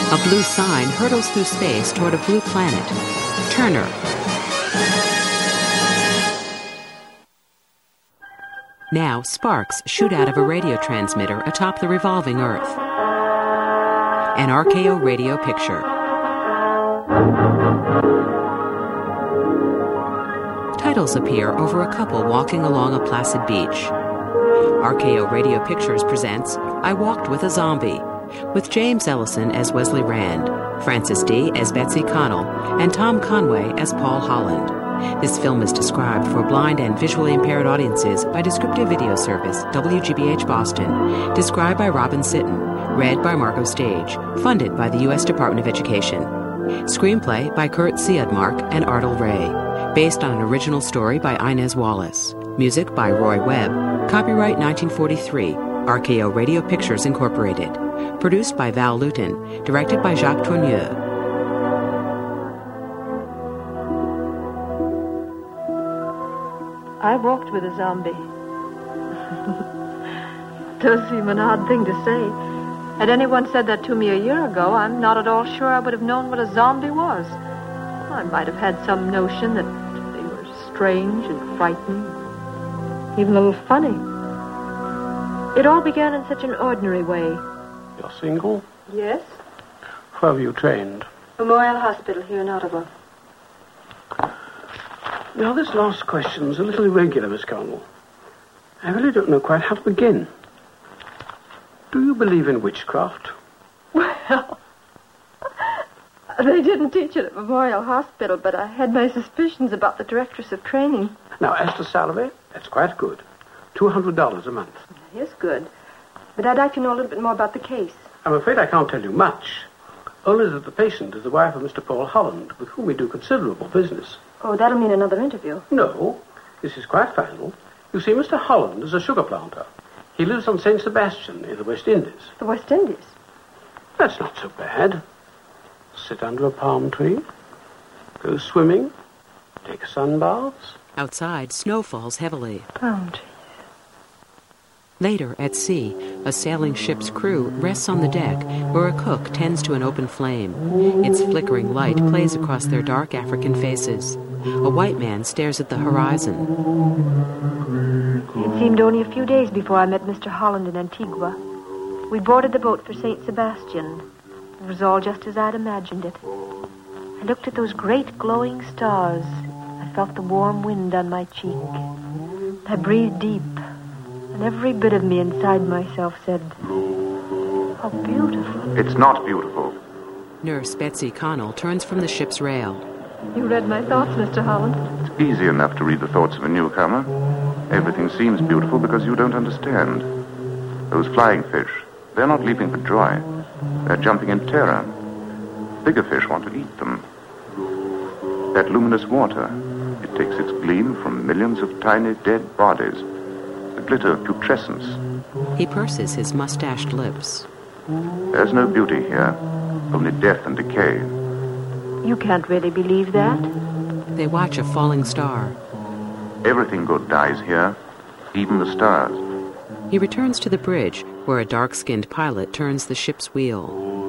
A blue sign hurtles through space toward a blue planet. Turner. Now, sparks shoot out of a radio transmitter atop the revolving Earth. An RKO radio picture. Titles appear over a couple walking along a placid beach. RKO Radio Pictures presents I Walked with a Zombie, with James Ellison as Wesley Rand, Frances Dee as Betsy Connell, and Tom Conway as Paul Holland. This film is described for blind and visually impaired audiences by Descriptive Video Service, WGBH Boston, described by Robin Sitton, read by Margot Stage, funded by the U.S. Department of Education. Screenplay by Kurt Siodmark and Ardell Ray, based on an original story by Inez Wallace. Music by Roy Webb. Copyright 1943, RKO Radio Pictures Incorporated. Produced by Val Luton, directed by Jacques Tourneur. I walked with a zombie. Does seem an odd thing to say. Had anyone said that to me a year ago, I'm not at all sure I would have known what a zombie was. I might have had some notion that they were strange and frightening, even a little funny. It all began in such an ordinary way. You're single? Yes. Where were you trained? Memorial Hospital here in Ottawa. Now, this last question's a little irregular, Miss Connell. I really don't know quite how to begin. Do you believe in witchcraft? Well, they didn't teach it at Memorial Hospital, but I had my suspicions about the directress of training. Now, as to salary, that's quite good. $200 a month. That is good. But I'd like to know a little bit more about the case. I'm afraid I can't tell you much. Only that the patient is the wife of Mr. Paul Holland, with whom we do considerable business. Oh, that'll mean another interview. No, this is quite final. You see, Mr. Holland is a sugar planter. He lives on St. Sebastian in the West Indies. The West Indies? That's not so bad. Sit under a palm tree, go swimming, take sunbaths. Outside, snow falls heavily. Palm trees. Later, at sea, a sailing ship's crew rests on the deck where a cook tends to an open flame. Its flickering light plays across their dark African faces. A white man stares at the horizon. It seemed only a few days before I met Mr. Holland in Antigua. We boarded the boat for St. Sebastian. It was all just as I'd imagined it. I looked at those great glowing stars. I felt the warm wind on my cheek. I breathed deep. And every bit of me inside myself said, how beautiful. It's not beautiful. Nurse Betsy Connell turns from the ship's rail. You read my thoughts, Mr. Holland. It's easy enough to read the thoughts of a newcomer. Everything seems beautiful because you don't understand. Those flying fish, they're not leaping for joy. They're jumping in terror. Bigger fish want to eat them. That luminous water, it takes its gleam from millions of tiny dead bodies. The glitter of putrescence. He purses his mustached lips. There's no beauty here, only death and decay. You can't really believe that? They watch a falling star. Everything good dies here, even the stars. He returns to the bridge, where a dark-skinned pilot turns the ship's wheel.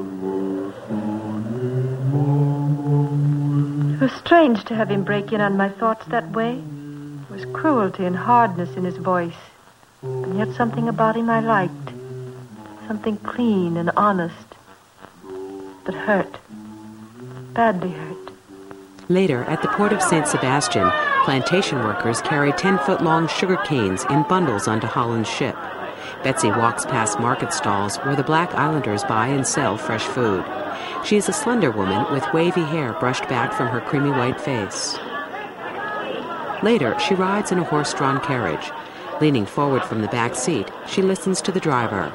It was strange to have him break in on my thoughts that way. There was cruelty and hardness in his voice. And yet something about him I liked. Something clean and honest. But hurt. Badly hurt. Later, at the port of St. Sebastian, plantation workers carry 10-foot-long sugar canes in bundles onto Holland's ship. Betsy walks past market stalls where the Black Islanders buy and sell fresh food. She is a slender woman with wavy hair brushed back from her creamy white face. Later, she rides in a horse-drawn carriage. Leaning forward from the back seat, she listens to the driver.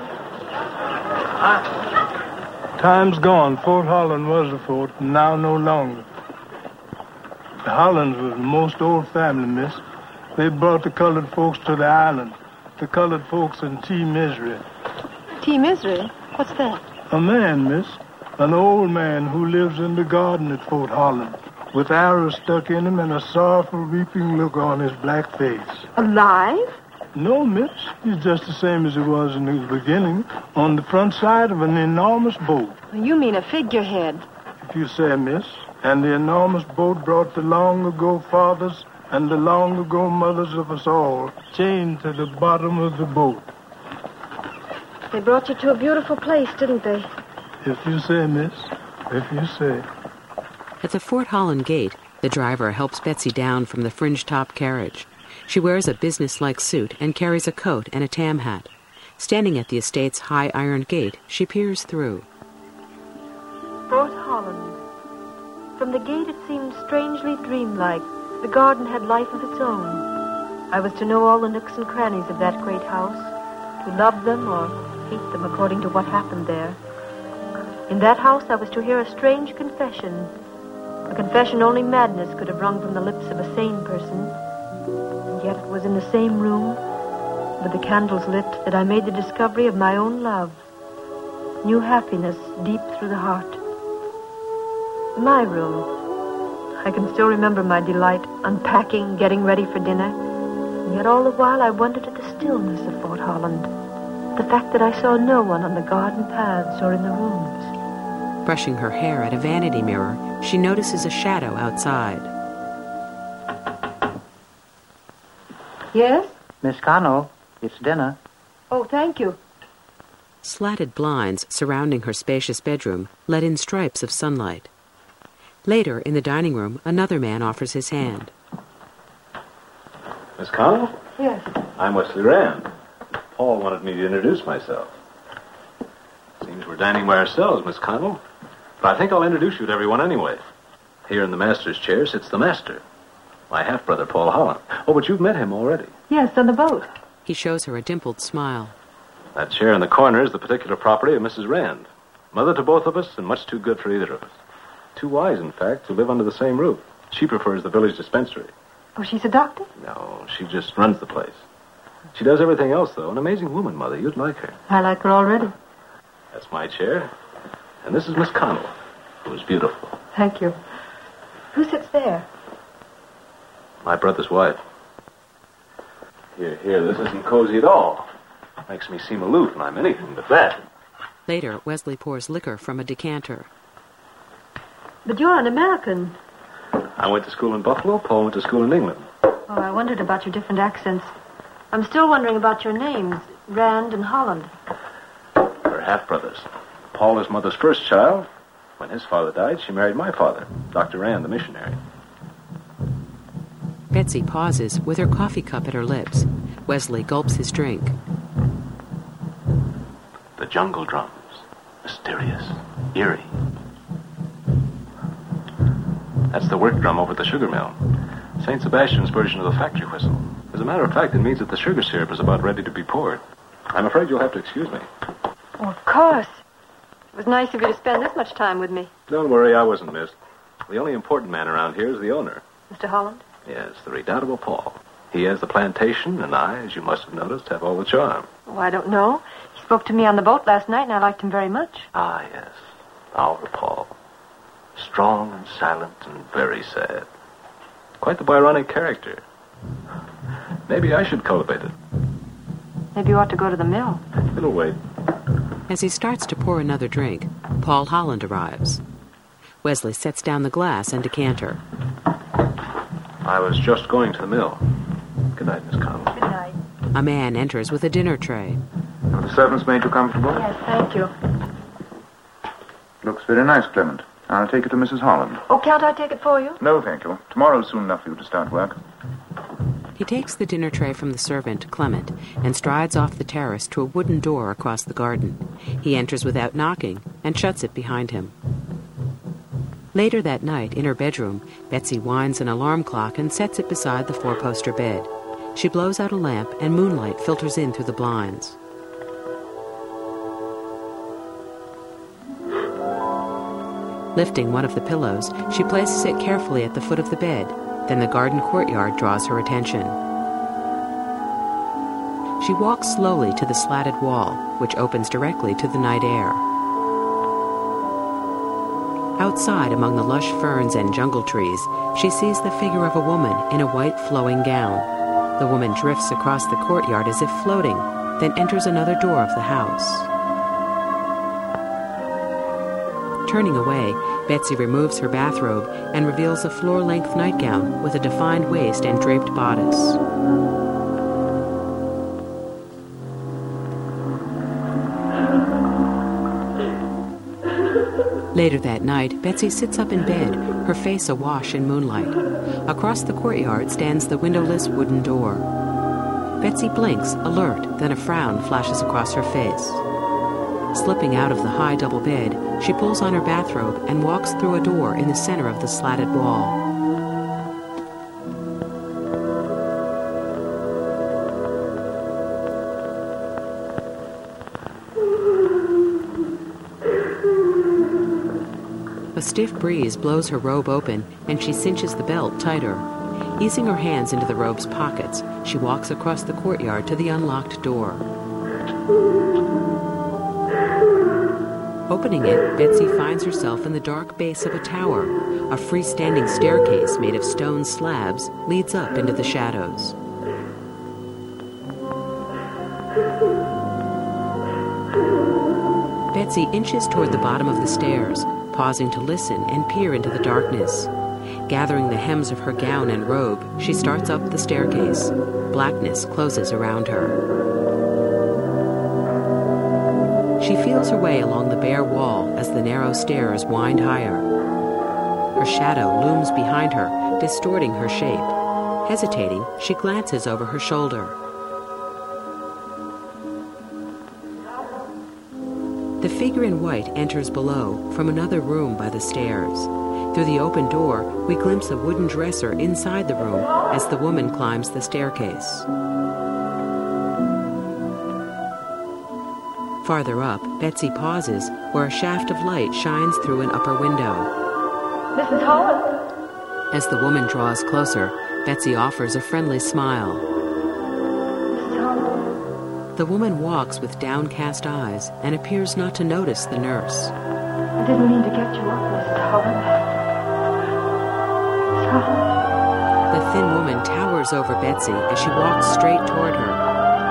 Time's gone. Fort Holland was a fort, and now no longer. The Hollands was the most old family, miss. They brought the colored folks to the island. The colored folks in T. Misery. T. Misery? What's that? A man, miss. An old man who lives in the garden at Fort Holland, with arrows stuck in him and a sorrowful, weeping look on his black face. Alive? No, miss. He's just the same as he was in the beginning, on the front side of an enormous boat. You mean a figurehead. If you say, miss. And the enormous boat brought the long-ago fathers and the long-ago mothers of us all, chained to the bottom of the boat. They brought you to a beautiful place, didn't they? If you say, miss. If you say. At the Fort Holland gate, the driver helps Betsy down from the fringe-top carriage. She wears a business-like suit and carries a coat and a tam hat. Standing at the estate's high iron gate, she peers through. Fort Holland. From the gate it seemed strangely dreamlike. The garden had life of its own. I was to know all the nooks and crannies of that great house, to love them or hate them according to what happened there. In that house I was to hear a strange confession, a confession only madness could have wrung from the lips of a sane person. And yet it was in the same room, with the candles lit, that I made the discovery of my own love, new happiness deep through the heart. My room. I can still remember my delight, unpacking, getting ready for dinner. And yet all the while I wondered at the stillness of Fort Holland, the fact that I saw no one on the garden paths or in the rooms. Brushing her hair at a vanity mirror, she notices a shadow outside. Yes? Miss Connell, it's dinner. Oh, thank you. Slatted blinds surrounding her spacious bedroom let in stripes of sunlight. Later, in the dining room, another man offers his hand. Miss Connell? Yes. I'm Wesley Rand. Paul wanted me to introduce myself. Seems we're dining by ourselves, Miss Connell. But I think I'll introduce you to everyone anyway. Here in the master's chair sits the master, my half-brother, Paul Holland. Oh, but you've met him already. Yes, on the boat. He shows her a dimpled smile. That chair in the corner is the particular property of Mrs. Rand. Mother to both of us and much too good for either of us. Too wise, in fact, to live under the same roof. She prefers the village dispensary. Oh, she's a doctor? No, she just runs the place. She does everything else, though. An amazing woman, Mother. You'd like her. I like her already. That's my chair. And this is Miss Connell, who is beautiful. Thank you. Who sits there? My brother's wife. Here, this isn't cozy at all. Makes me seem aloof, and I'm anything but that. Later, Wesley pours liquor from a decanter. But you're an American. I went to school in Buffalo. Paul went to school in England. Oh, I wondered about your different accents. I'm still wondering about your names, Rand and Holland. They're half-brothers. Paul is Mother's first child. When his father died, she married my father, Dr. Rand, the missionary. Betsy pauses with her coffee cup at her lips. Wesley gulps his drink. The jungle drums. Mysterious. Eerie. That's the work drum over at the sugar mill. St. Sebastian's version of the factory whistle. As a matter of fact, it means that the sugar syrup is about ready to be poured. I'm afraid you'll have to excuse me. Oh, of course. It was nice of you to spend this much time with me. Don't worry, I wasn't missed. The only important man around here is the owner. Mr. Holland? Yes, the redoubtable Paul. He has the plantation, and I, as you must have noticed, have all the charm. Oh, I don't know. He spoke to me on the boat last night, and I liked him very much. Ah, yes. Our Paul. Strong and silent and very sad. Quite the Byronic character. Maybe I should cultivate it. Maybe you ought to go to the mill. It'll wait. As he starts to pour another drink, Paul Holland arrives. Wesley sets down the glass and decanter. I was just going to the mill. Good night, Miss Connell. Good night. A man enters with a dinner tray. Have the servants made you comfortable? Yes, thank you. Looks very nice, Clement. I'll take it to Mrs. Holland. Oh, can't I take it for you? No, thank you. Tomorrow's soon enough for you to start work. He takes the dinner tray from the servant, Clement, and strides off the terrace to a wooden door across the garden. He enters without knocking and shuts it behind him. Later that night, in her bedroom, Betsy winds an alarm clock and sets it beside the four-poster bed. She blows out a lamp, and moonlight filters in through the blinds. Lifting one of the pillows, she places it carefully at the foot of the bed. Then the garden courtyard draws her attention. She walks slowly to the slatted wall, which opens directly to the night air. Outside, among the lush ferns and jungle trees, she sees the figure of a woman in a white flowing gown. The woman drifts across the courtyard as if floating, then enters another door of the house. Turning away, Betsy removes her bathrobe and reveals a floor-length nightgown with a defined waist and draped bodice. Later that night, Betsy sits up in bed, her face awash in moonlight. Across the courtyard stands the windowless wooden door. Betsy blinks, alert, then a frown flashes across her face. Slipping out of the high double bed, she pulls on her bathrobe and walks through a door in the center of the slatted wall. A stiff breeze blows her robe open, and she cinches the belt tighter. Easing her hands into the robe's pockets, she walks across the courtyard to the unlocked door. Opening it, Betsy finds herself in the dark base of a tower. A freestanding staircase made of stone slabs leads up into the shadows. Betsy inches toward the bottom of the stairs, pausing to listen and peer into the darkness. Gathering the hems of her gown and robe, she starts up the staircase. Blackness closes around her. She feels her way along the bare wall as the narrow stairs wind higher. Her shadow looms behind her, distorting her shape. Hesitating, she glances over her shoulder. The figure in white enters below from another room by the stairs. Through the open door, we glimpse a wooden dresser inside the room as the woman climbs the staircase. Farther up, Betsy pauses where a shaft of light shines through an upper window. Mrs. Holland? As the woman draws closer, Betsy offers a friendly smile. Mrs. Holland? The woman walks with downcast eyes and appears not to notice the nurse. I didn't mean to get you up, Mrs. Holland. Mrs. Holland? The thin woman towers over Betsy as she walks straight toward her.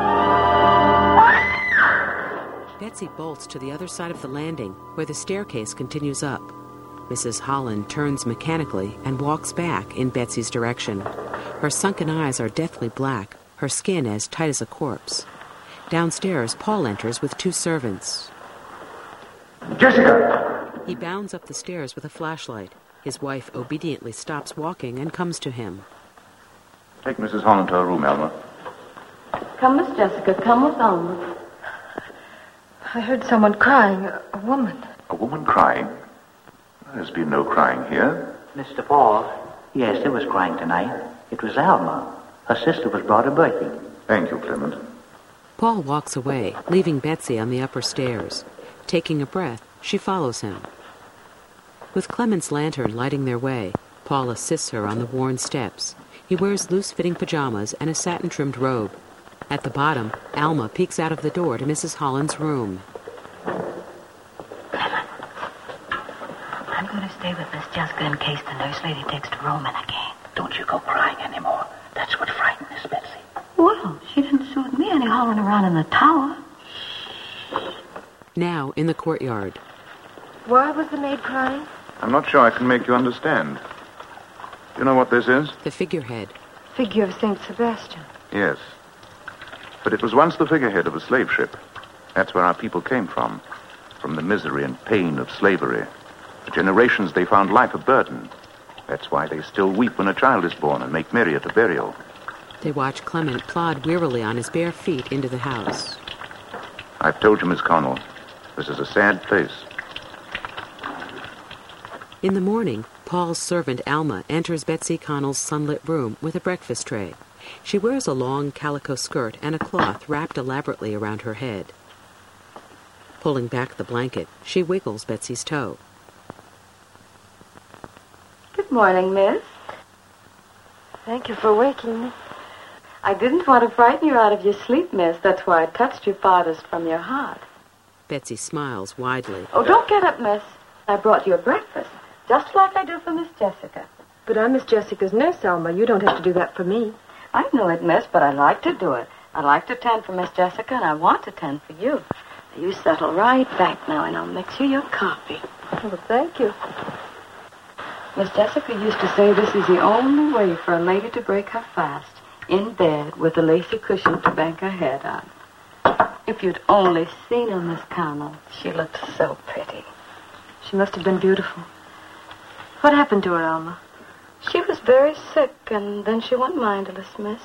Betsy bolts to the other side of the landing, where the staircase continues up. Mrs. Holland turns mechanically and walks back in Betsy's direction. Her sunken eyes are deathly black, her skin as tight as a corpse. Downstairs, Paul enters with 2 servants. Jessica! He bounds up the stairs with a flashlight. His wife obediently stops walking and comes to him. Take Mrs. Holland to her room, Alma. Come, Miss Jessica, come with Alma. I heard someone crying, a woman. A woman crying? There's been no crying here. Mr. Paul, yes, there was crying tonight. It was Alma. Her sister was brought her birthday. Thank you, Clement. Paul walks away, leaving Betsy on the upper stairs. Taking a breath, she follows him. With Clement's lantern lighting their way, Paul assists her on the worn steps. He wears loose-fitting pajamas and a satin-trimmed robe. At the bottom, Alma peeks out of the door to Mrs. Holland's room. Clement, I'm going to stay with Miss Jessica in case the nurse lady takes to roaming again. Don't you go crying anymore. That's what frightened Miss Betsy. Well, she didn't suit me any hollering around in the tower. Now, in the courtyard. Why was the maid crying? I'm not sure I can make you understand. Do you know what this is? The figurehead. Figure of St. Sebastian. Yes. But it was once the figurehead of a slave ship. That's where our people came from the misery and pain of slavery. For generations they found life a burden. That's why they still weep when a child is born and make merry at the burial. They watch Clement plod wearily on his bare feet into the house. I've told you, Miss Connell, this is a sad place. In the morning, Paul's servant Alma enters Betsy Connell's sunlit room with a breakfast tray. She wears a long calico skirt and a cloth wrapped elaborately around her head. Pulling back the blanket, she wiggles Betsy's toe. Good morning, miss. Thank you for waking me. I didn't want to frighten you out of your sleep, miss. That's why I touched you farthest from your heart. Betsy smiles widely. Oh, don't get up, miss. I brought you a breakfast, just like I do for Miss Jessica. But I'm Miss Jessica's nurse, Alma. You don't have to do that for me. I know it, miss, but I like to do it. I like to tend for Miss Jessica, and I want to tend for you. You settle right back now, and I'll mix you your coffee. Well, thank you. Miss Jessica used to say this is the only way for a lady to break her fast. In bed with a lacy cushion to bank her head on. If you'd only seen her, Miss Connell. She looked so pretty. She must have been beautiful. What happened to her, Alma? She was very sick, and then she went mindless, miss.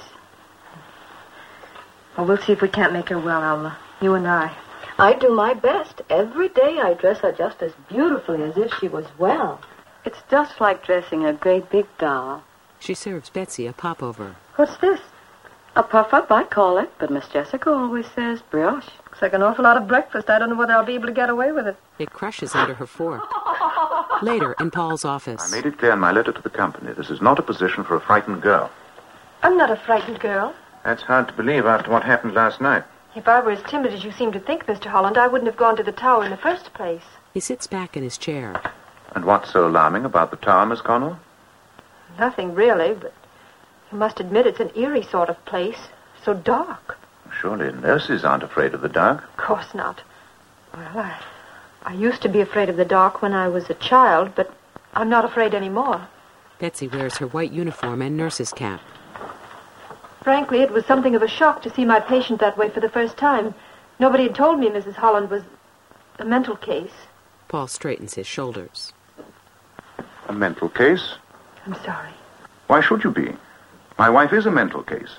Well, we'll see if we can't make her well, Alma. You and I. I do my best. Every day I dress her just as beautifully as if she was well. It's just like dressing a great big doll. She serves Betsy a popover. What's this? A puff-up, I call it, but Miss Jessica always says brioche. Looks like an awful lot of breakfast. I don't know whether I'll be able to get away with it. It crushes under her fork. Later, in Paul's office. I made it clear in my letter to the company. This is not a position for a frightened girl. I'm not a frightened girl. That's hard to believe after what happened last night. If I were as timid as you seem to think, Mr. Holland, I wouldn't have gone to the tower in the first place. He sits back in his chair. And what's so alarming about the tower, Miss Connell? Nothing really, but you must admit it's an eerie sort of place. So dark. Surely nurses aren't afraid of the dark. Of course not. Well, I used to be afraid of the dark when I was a child, but I'm not afraid anymore. Betsy wears her white uniform and nurse's cap. Frankly, it was something of a shock to see my patient that way for the first time. Nobody had told me Mrs. Holland was a mental case. Paul straightens his shoulders. A mental case? I'm sorry. Why should you be? My wife is a mental case.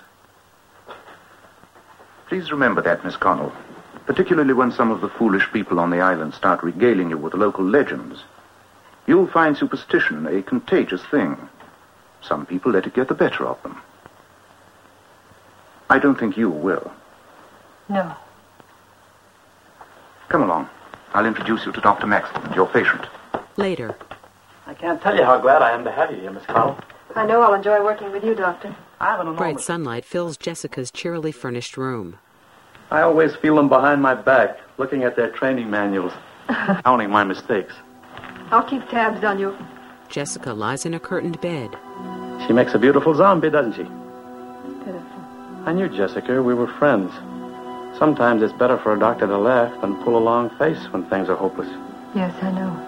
Please remember that, Miss Connell. Particularly when some of the foolish people on the island start regaling you with local legends. You'll find superstition a contagious thing. Some people let it get the better of them. I don't think you will. No. Come along. I'll introduce you to Dr. Maxton, your patient. Later. I can't tell you how glad I am to have you here, Miss Connell. I know I'll enjoy working with you, Doctor. I have an enormous... Bright sunlight fills Jessica's cheerily furnished room. I always feel them behind my back, looking at their training manuals, counting my mistakes. I'll keep tabs on you. Jessica lies in a curtained bed. She makes a beautiful zombie, doesn't she? Pitiful. I knew Jessica. We were friends. Sometimes it's better for a doctor to laugh than pull a long face when things are hopeless. Yes, I know.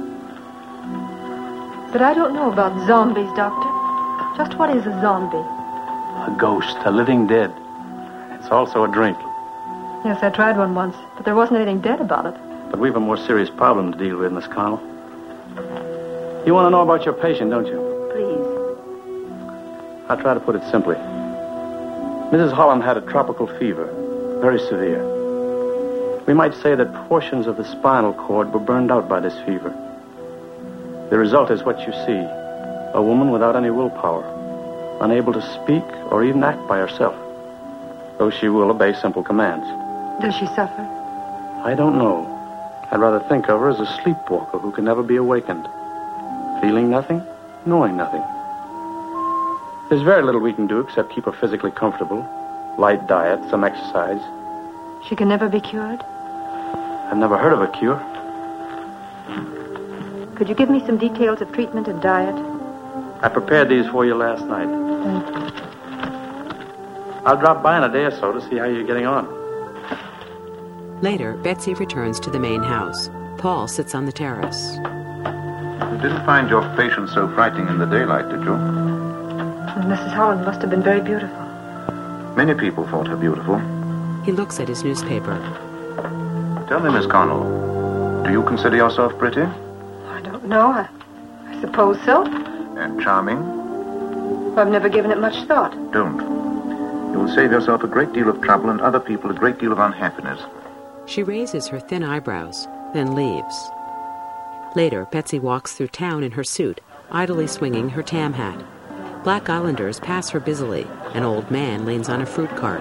But I don't know about zombies, Doctor. Just what is a zombie? A ghost, a living dead. It's also a drink. Yes, I tried one once, but there wasn't anything dead about it. But we've a more serious problem to deal with, Miss Connell. You want to know about your patient, don't you? Please. I'll try to put it simply. Mrs. Holland had a tropical fever, very severe. We might say that portions of the spinal cord were burned out by this fever. The result is what you see, a woman without any willpower, unable to speak or even act by herself, though she will obey simple commands. Does she suffer? I don't know. I'd rather think of her as a sleepwalker who can never be awakened, feeling nothing, knowing nothing. There's very little we can do except keep her physically comfortable, light diet, some exercise. She can never be cured? I've never heard of a cure. Could you give me some details of treatment and diet? I prepared these for you last night. Thank you. I'll drop by in a day or so to see how you're getting on. Later, Betsy returns to the main house. Paul sits on the terrace. You didn't find your patient so frightening in the daylight, did you? And Mrs. Holland must have been very beautiful. Many people thought her beautiful. He looks at his newspaper. Tell me, Miss Connell, do you consider yourself pretty? I don't know. I suppose so. And charming? I've never given it much thought. Don't. You will save yourself a great deal of trouble and other people a great deal of unhappiness. She raises her thin eyebrows, then leaves. Later, Betsy walks through town in her suit, idly swinging her tam hat. Black Islanders pass her busily. An old man leans on a fruit cart.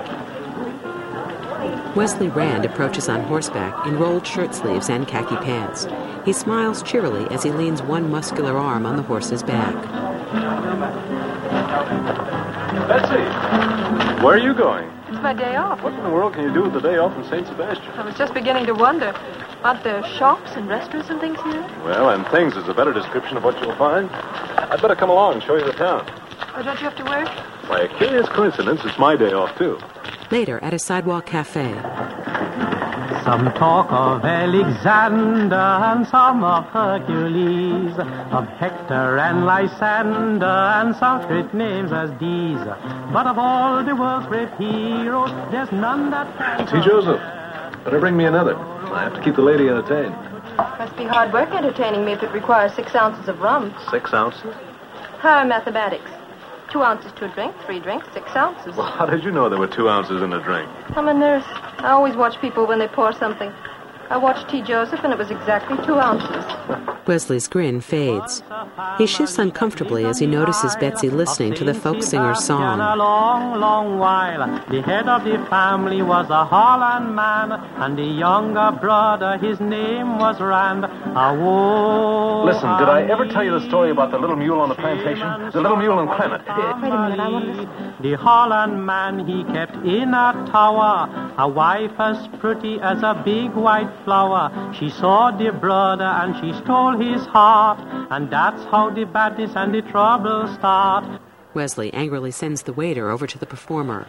Wesley Rand approaches on horseback in rolled shirt sleeves and khaki pants. He smiles cheerily as he leans one muscular arm on the horse's back. Betsy, where are you going? It's my day off. What in the world can you do with the day off in St. Sebastian? I was just beginning to wonder. Aren't there shops and restaurants and things here? Well, and things is a better description of what you'll find. I'd better come along and show you the town. Oh, don't you have to work? By a curious coincidence, it's my day off, too. Later, at a sidewalk cafe. Some talk of Alexander and some of Hercules, of Hector and Lysander and such great names as these. But of all the world's great heroes, there's none that can... See, Joseph, better bring me another. I have to keep the lady entertained. Must be hard work entertaining me if it requires 6 ounces of rum. 6 ounces? Higher mathematics. 2 ounces to a drink, 3 drinks, 6 ounces. Well, how did you know there were 2 ounces in a drink? I'm a nurse. I always watch people when they pour something. I watched T. Joseph, and it was exactly 2 ounces. Wesley's grin fades. He shifts uncomfortably as he notices Betsy listening to the folk singer's song. A long, long while, the head of the family was a Holland man, and the younger brother, his name was Rand. Listen, did I ever tell you the story about the little mule on the plantation? The little mule in Clement? Wait a minute, I want to listen. The Holland man he kept in a tower, a wife as pretty as a big white flower. She saw the brother and she stole his heart, and that's how the badness and the trouble start. Wesley angrily sends the waiter over to the performer.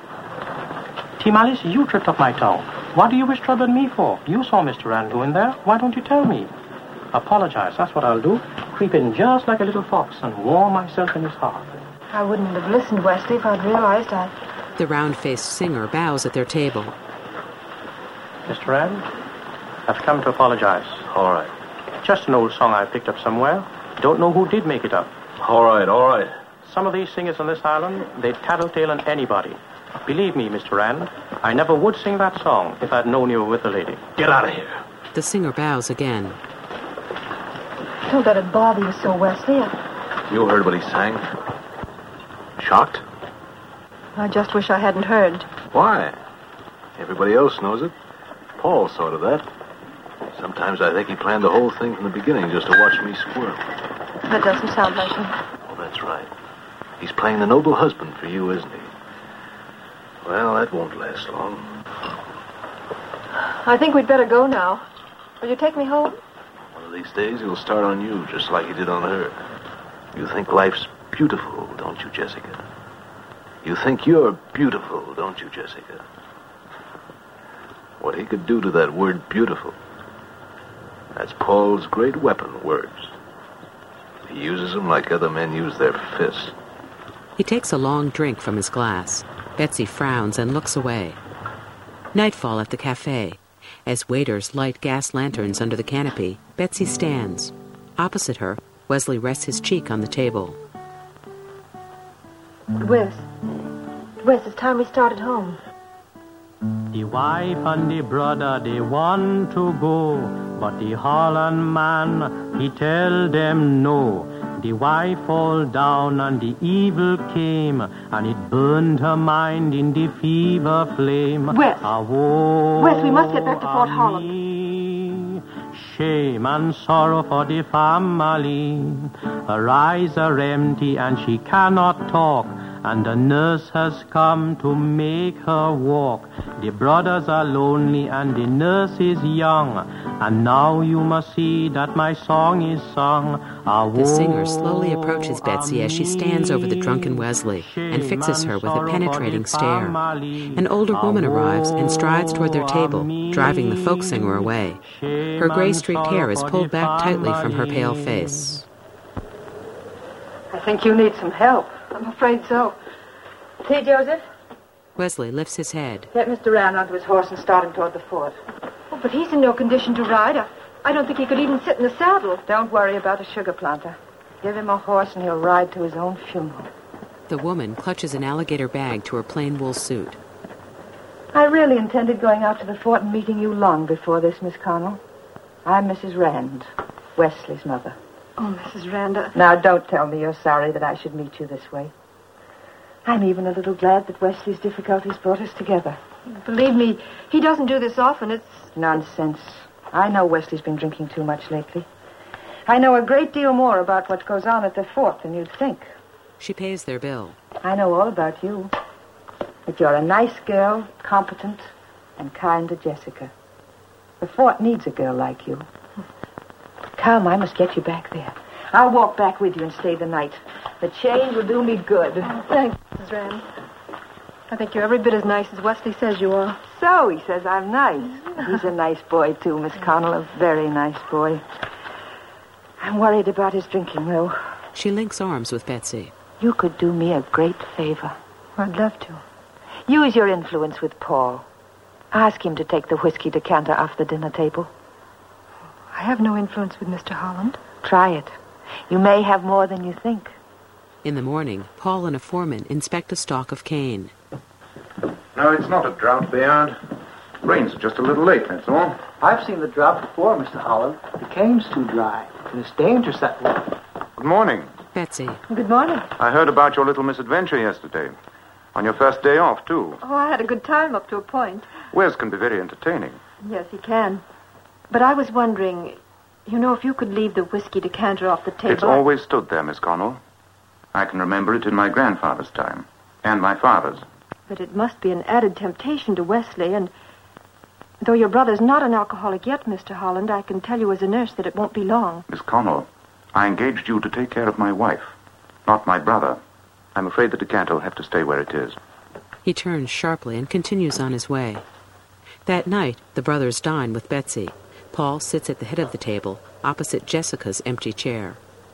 T. Malice, you tripped up my tongue. What do you wish troubling me for? You saw Mr. Randall in there. Why don't you tell me? Apologize, that's what I'll do. Creep in just like a little fox and warm myself in his heart. I wouldn't have listened, Wesley, if I'd realized The round-faced singer bows at their table. Mr. Rand, I've come to apologize. All right. Just an old song I picked up somewhere. Don't know who did make it up. All right. Some of these singers on this island, they tattletale on anybody. Believe me, Mr. Rand, I never would sing that song if I'd known you were with the lady. Get out of here. The singer bows again. Don't let it bother you so, Wesley. You heard what he sang? Shocked? I just wish I hadn't heard. Why? Everybody else knows it. Paul saw to that. Sometimes I think he planned the whole thing from the beginning just to watch me squirm. That doesn't sound like him. Oh, that's right. He's playing the noble husband for you, isn't he? Well, that won't last long. I think we'd better go now. Will you take me home? One of these days he'll start on you just like he did on her. You think life's beautiful, don't you, Jessica? You think you're beautiful, don't you, Jessica? What he could do to that word beautiful, that's Paul's great weapon, words. He uses them like other men use their fists. He takes a long drink from his glass. Betsy frowns and looks away. Nightfall at the cafe. As waiters light gas lanterns under the canopy, Betsy stands. Opposite her, Wesley rests his cheek on the table. Wes, it's time we started home. The wife and the brother, they want to go, but the Holland man, he tell them no. The wife fall down and the evil came, and it burned her mind in the fever flame. Wes, we must get back to Fort Holland. Shame and sorrow for the family. Her eyes are empty and she cannot talk, and the nurse has come to make her walk. The brothers are lonely and the nurse is young, and now you must see that my song is sung. The singer slowly approaches Betsy as she stands over the drunken Wesley and fixes her with a penetrating stare. An older woman arrives and strides toward their table, driving the folk singer away. Her gray-streaked hair is pulled back tightly from her pale face. I think you need some help. I'm afraid so. See, Joseph? Wesley lifts his head. Get Mr. Rand onto his horse and start him toward the fort. Oh, but he's in no condition to ride. I don't think he could even sit in the saddle. Don't worry about a sugar planter. Give him a horse and he'll ride to his own funeral. The woman clutches an alligator bag to her plain wool suit. I really intended going out to the fort and meeting you long before this, Miss Connell. I'm Mrs. Rand, Wesley's mother. Oh, Mrs. Rand. Now, don't tell me you're sorry that I should meet you this way. I'm even a little glad that Wesley's difficulties brought us together. Believe me, he doesn't do this often. It's nonsense. I know Wesley's been drinking too much lately. I know a great deal more about what goes on at the fort than you'd think. She pays their bill. I know all about you. That you're a nice girl, competent, and kind to Jessica. The fort needs a girl like you. Come, I must get you back there. I'll walk back with you and stay the night. The change will do me good. Thanks, Mrs. Rand. I think you're every bit as nice as Wesley says you are. So he says I'm nice. He's a nice boy, too, Miss Connell. A very nice boy. I'm worried about his drinking, though. She links arms with Betsy. You could do me a great favor. I'd love to. Use your influence with Paul. Ask him to take the whiskey decanter off the dinner table. I have no influence with Mr. Holland. Try it. You may have more than you think. In the morning, Paul and a foreman inspect a stalk of cane. No, it's not a drought, Bayard. Rains are just a little late, that's all. I've seen the drought before, Mr. Holland. The cane's too dry, and it's dangerous that way. Good morning. Betsy. Good morning. I heard about your little misadventure yesterday. On your first day off, too. Oh, I had a good time up to a point. Wes can be very entertaining. Yes, he can. But I was wondering, if you could leave the whiskey decanter off the table. It's always stood there, Miss Connell. I can remember it in my grandfather's time, and my father's. But it must be an added temptation to Wesley, and though your brother's not an alcoholic yet, Mr. Holland, I can tell you as a nurse that it won't be long. Miss Connell, I engaged you to take care of my wife, not my brother. I'm afraid the decanter will have to stay where it is. He turns sharply and continues on his way. That night, the brothers dine with Betsy. Paul sits at the head of the table, opposite Jessica's empty chair.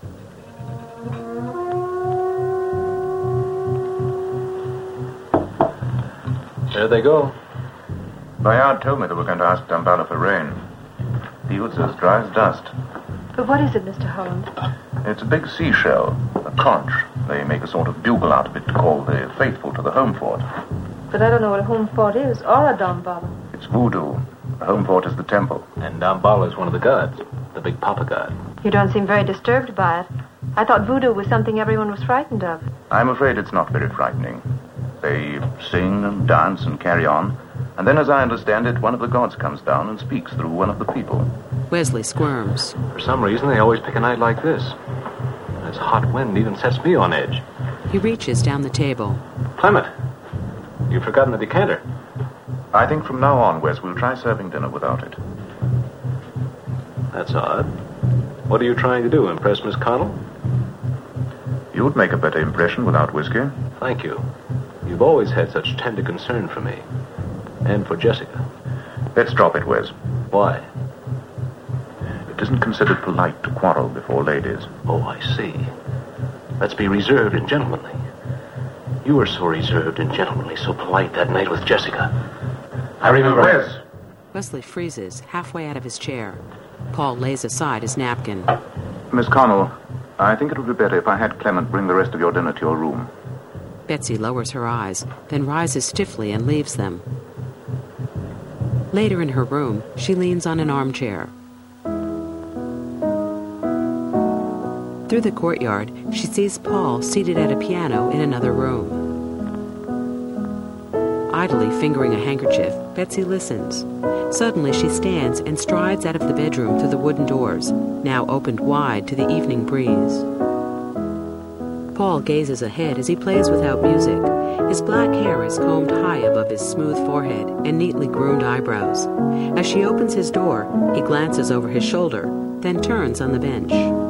There they go. Bayard told me they were going to ask Damballa for rain. Fields as dry as dust. But what is it, Mr. Holland? It's a big seashell, a conch. They make a sort of bugle out of it to call the faithful to the home fort. But I don't know what a home fort is, or a Damballa. It's voodoo. The home fort is the temple. And Damballa is one of the gods, the big papa god. You don't seem very disturbed by it. I thought voodoo was something everyone was frightened of. I'm afraid it's not very frightening. They sing and dance and carry on. And then, as I understand it, one of the gods comes down and speaks through one of the people. Wesley squirms. For some reason, they always pick a night like this. This hot wind even sets me on edge. He reaches down the table. Clement, you've forgotten the decanter. I think from now on, Wes, we'll try serving dinner without it. That's odd. What are you trying to do, impress Miss Connell? You'd make a better impression without whiskey. Thank you. You've always had such tender concern for me. And for Jessica. Let's drop it, Wes. Why? It isn't considered polite to quarrel before ladies. Oh, I see. Let's be reserved and gentlemanly. You were so reserved and gentlemanly, so polite that night with Jessica. I remember... Wes! Wesley freezes, halfway out of his chair. Paul lays aside his napkin. Miss Connell, I think it would be better if I had Clement bring the rest of your dinner to your room. Betsy lowers her eyes, then rises stiffly and leaves them. Later in her room, she leans on an armchair. Through the courtyard, she sees Paul seated at a piano in another room. Idly fingering a handkerchief, Betsy listens. Suddenly she stands and strides out of the bedroom through the wooden doors, now opened wide to the evening breeze. Paul gazes ahead as he plays without music. His black hair is combed high above his smooth forehead and neatly groomed eyebrows. As she opens his door, he glances over his shoulder, then turns on the bench.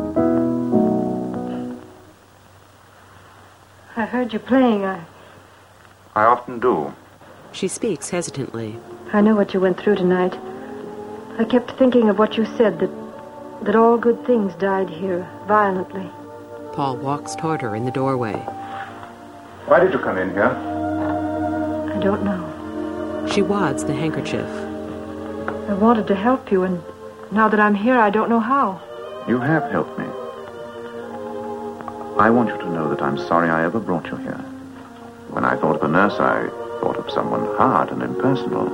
I heard you playing. I often do. She speaks hesitantly. I know what you went through tonight. I kept thinking of what you said, that all good things died here, violently. Paul walks toward her in the doorway. Why did you come in here? I don't know. She wads the handkerchief. I wanted to help you, and now that I'm here, I don't know how. You have helped me. I want you to know that I'm sorry I ever brought you here. When I thought of a nurse, I thought of someone hard and impersonal.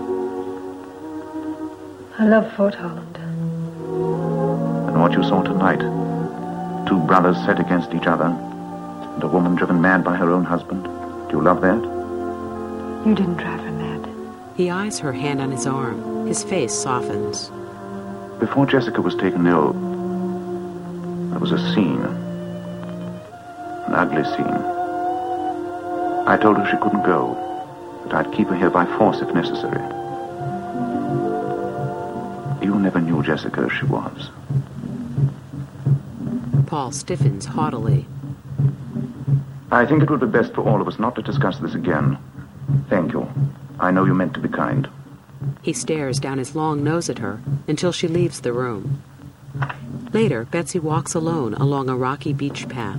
I love Fort Holland. And what you saw tonight, two brothers set against each other, and a woman driven mad by her own husband. Do you love that? You didn't drive her mad. He eyes her hand on his arm. His face softens. Before Jessica was taken ill, there was a scene. An ugly scene. I told her she couldn't go, that I'd keep her here by force if necessary. You never knew Jessica as she was. Paul stiffens haughtily. I think it would be best for all of us not to discuss this again. Thank you. I know you meant to be kind. He stares down his long nose at her until she leaves the room. Later, Betsy walks alone along a rocky beach path.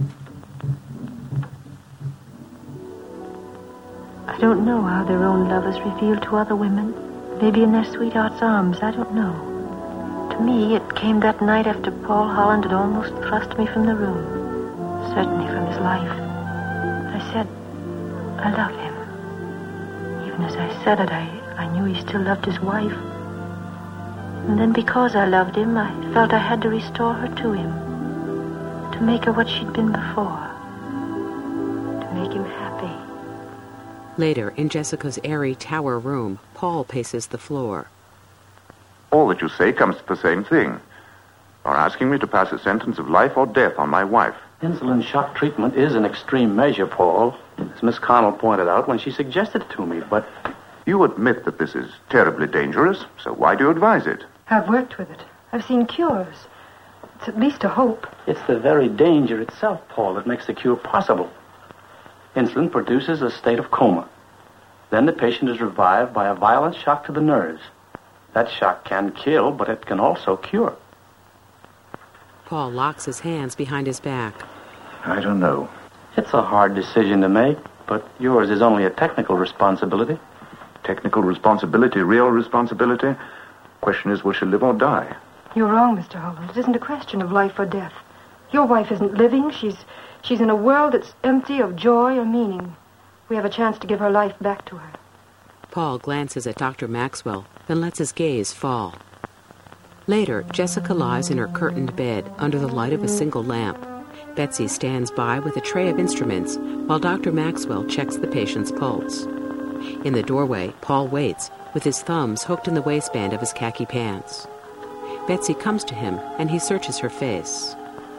I don't know how their own love is revealed to other women. Maybe in their sweetheart's arms, I don't know. To me, it came that night after Paul Holland had almost thrust me from the room. Certainly from his life. I said, I love him. Even as I said it, I knew he still loved his wife. And then because I loved him, I felt I had to restore her to him. To make her what she'd been before. To make him happy. Later, in Jessica's airy tower room, Paul paces the floor. All that you say comes to the same thing. You're asking me to pass a sentence of life or death on my wife. Insulin shock treatment is an extreme measure, Paul, as Miss Connell pointed out when she suggested it to me, but... You admit that this is terribly dangerous, so why do you advise it? I've worked with it. I've seen cures. It's at least a hope. It's the very danger itself, Paul, that makes the cure possible. Insulin produces a state of coma. Then the patient is revived by a violent shock to the nerves. That shock can kill, but it can also cure. Paul locks his hands behind his back. I don't know. It's a hard decision to make, but yours is only a technical responsibility. Technical responsibility, real responsibility. Question is, will she live or die? You're wrong, Mr. Holland. It isn't a question of life or death. Your wife isn't living. She's in a world that's empty of joy or meaning. We have a chance to give her life back to her. Paul glances at Dr. Maxwell, then lets his gaze fall. Later, Jessica lies in her curtained bed under the light of a single lamp. Betsy stands by with a tray of instruments while Dr. Maxwell checks the patient's pulse. In the doorway, Paul waits, with his thumbs hooked in the waistband of his khaki pants. Betsy comes to him, and he searches her face.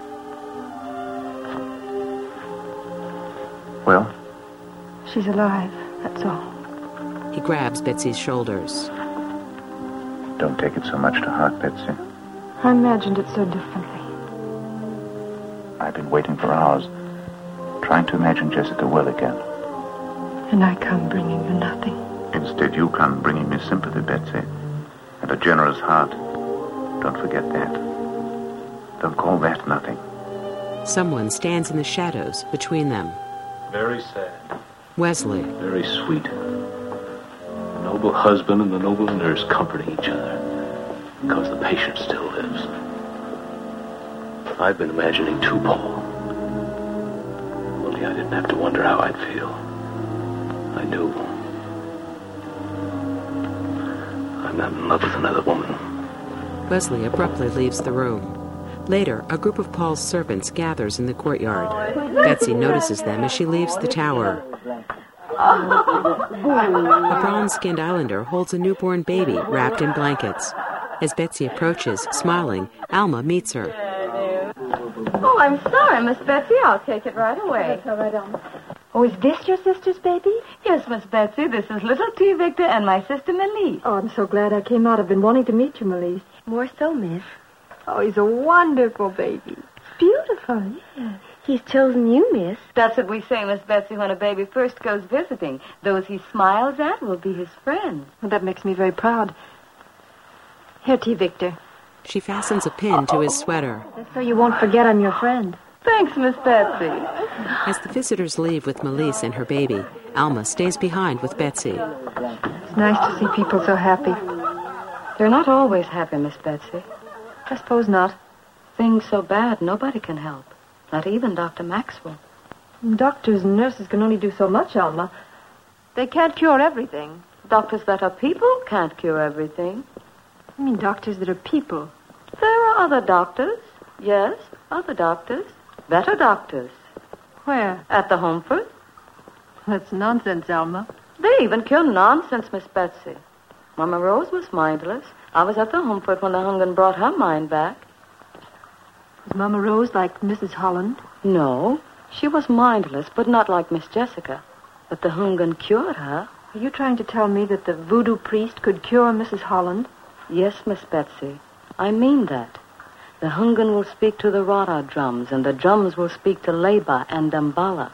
Well? She's alive, that's all. He grabs Betsy's shoulders. Don't take it so much to heart, Betsy. I imagined it so differently. I've been waiting for hours, trying to imagine Jessica well again. And I come bringing you nothing. Instead, you come bringing me sympathy, Betsy, and a generous heart. Don't forget that. Don't call that nothing. Someone stands in the shadows between them. Very sad. Wesley. Very sweet. The noble husband and the noble nurse comforting each other because the patient still lives. I've been imagining too, Paul. Only I didn't have to wonder how I'd feel. I do. I'm not in love with another woman. Wesley abruptly leaves the room. Later, a group of Paul's servants gathers in the courtyard. Betsy notices them as she leaves the tower. A bronze-skinned islander holds a newborn baby wrapped in blankets. As Betsy approaches, smiling, Alma meets her. Oh, I'm sorry, Miss Betsy. I'll take it right away. That's all right, Alma. Oh, is this your sister's baby? Yes, Miss Betsy. This is little T. Victor and my sister, Melise. Oh, I'm so glad I came out. I've been wanting to meet you, Melise. More so, miss. Oh, he's a wonderful baby. Beautiful, yes. He's chosen you, miss. That's what we say, Miss Betsy, when a baby first goes visiting. Those he smiles at will be his friends. Well, that makes me very proud. Here, T. Victor. She fastens a pin to his sweater. That's so you won't forget I'm your friend. Thanks, Miss Betsy. As the visitors leave with Melise and her baby, Alma stays behind with Betsy. It's nice to see people so happy. They're not always happy, Miss Betsy. I suppose not. Things so bad, nobody can help. Not even Dr. Maxwell. Doctors and nurses can only do so much, Alma. They can't cure everything. Doctors that are people can't cure everything. I mean doctors that are people. There are other doctors. Yes, other doctors. Better doctors. Where? At the Homeford. That's nonsense, Alma. They even cure nonsense, Miss Betsy. Mama Rose was mindless. I was at the Homeford when the Hungan brought her mind back. Was Mama Rose like Mrs. Holland? No. She was mindless, but not like Miss Jessica. But the Hungan cured her. Are you trying to tell me that the voodoo priest could cure Mrs. Holland? Yes, Miss Betsy. I mean that. The Hungan will speak to the Rada drums, and the drums will speak to Leba and Dambala.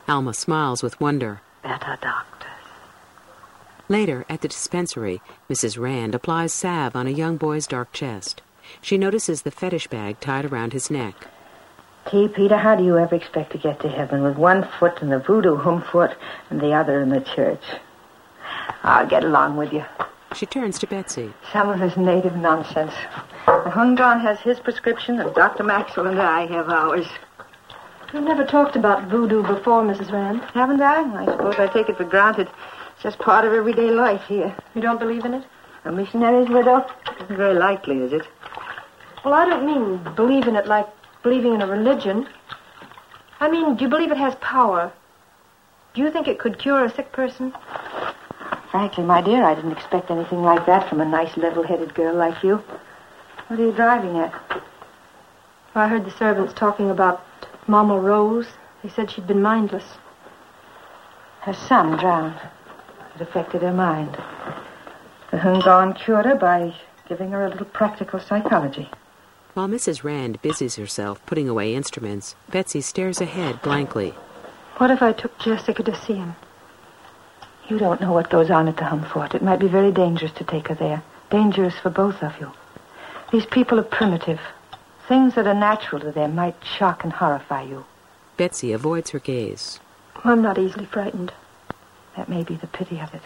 Alma smiles with wonder. Better doctors. Later, at the dispensary, Mrs. Rand applies salve on a young boy's dark chest. She notices the fetish bag tied around his neck. Gee, Peter, how do you ever expect to get to heaven with one foot in the voodoo foot and the other in the church? I'll get along with you. She turns to Betsy. Some of this native nonsense. The Hung Don has his prescription, and Dr. Maxwell and I have ours. You've never talked about voodoo before, Mrs. Rand. Haven't I? I suppose I take it for granted. It's just part of everyday life here. You don't believe in it? A missionary's widow? Isn't very likely, is it? Well, I don't mean believe in it like believing in a religion. I mean, do you believe it has power? Do you think it could cure a sick person? Frankly, my dear, I didn't expect anything like that from a nice, level-headed girl like you. What are you driving at? Well, I heard the servants talking about Mama Rose. They said she'd been mindless. Her son drowned. It affected her mind. The Hung Don cured her by giving her a little practical psychology. While Mrs. Rand busies herself putting away instruments, Betsy stares ahead blankly. What if I took Jessica to see him? You don't know what goes on at the Humfort. It might be very dangerous to take her there. Dangerous for both of you. These people are primitive. Things that are natural to them might shock and horrify you. Betsy avoids her gaze. I'm not easily frightened. That may be the pity of it.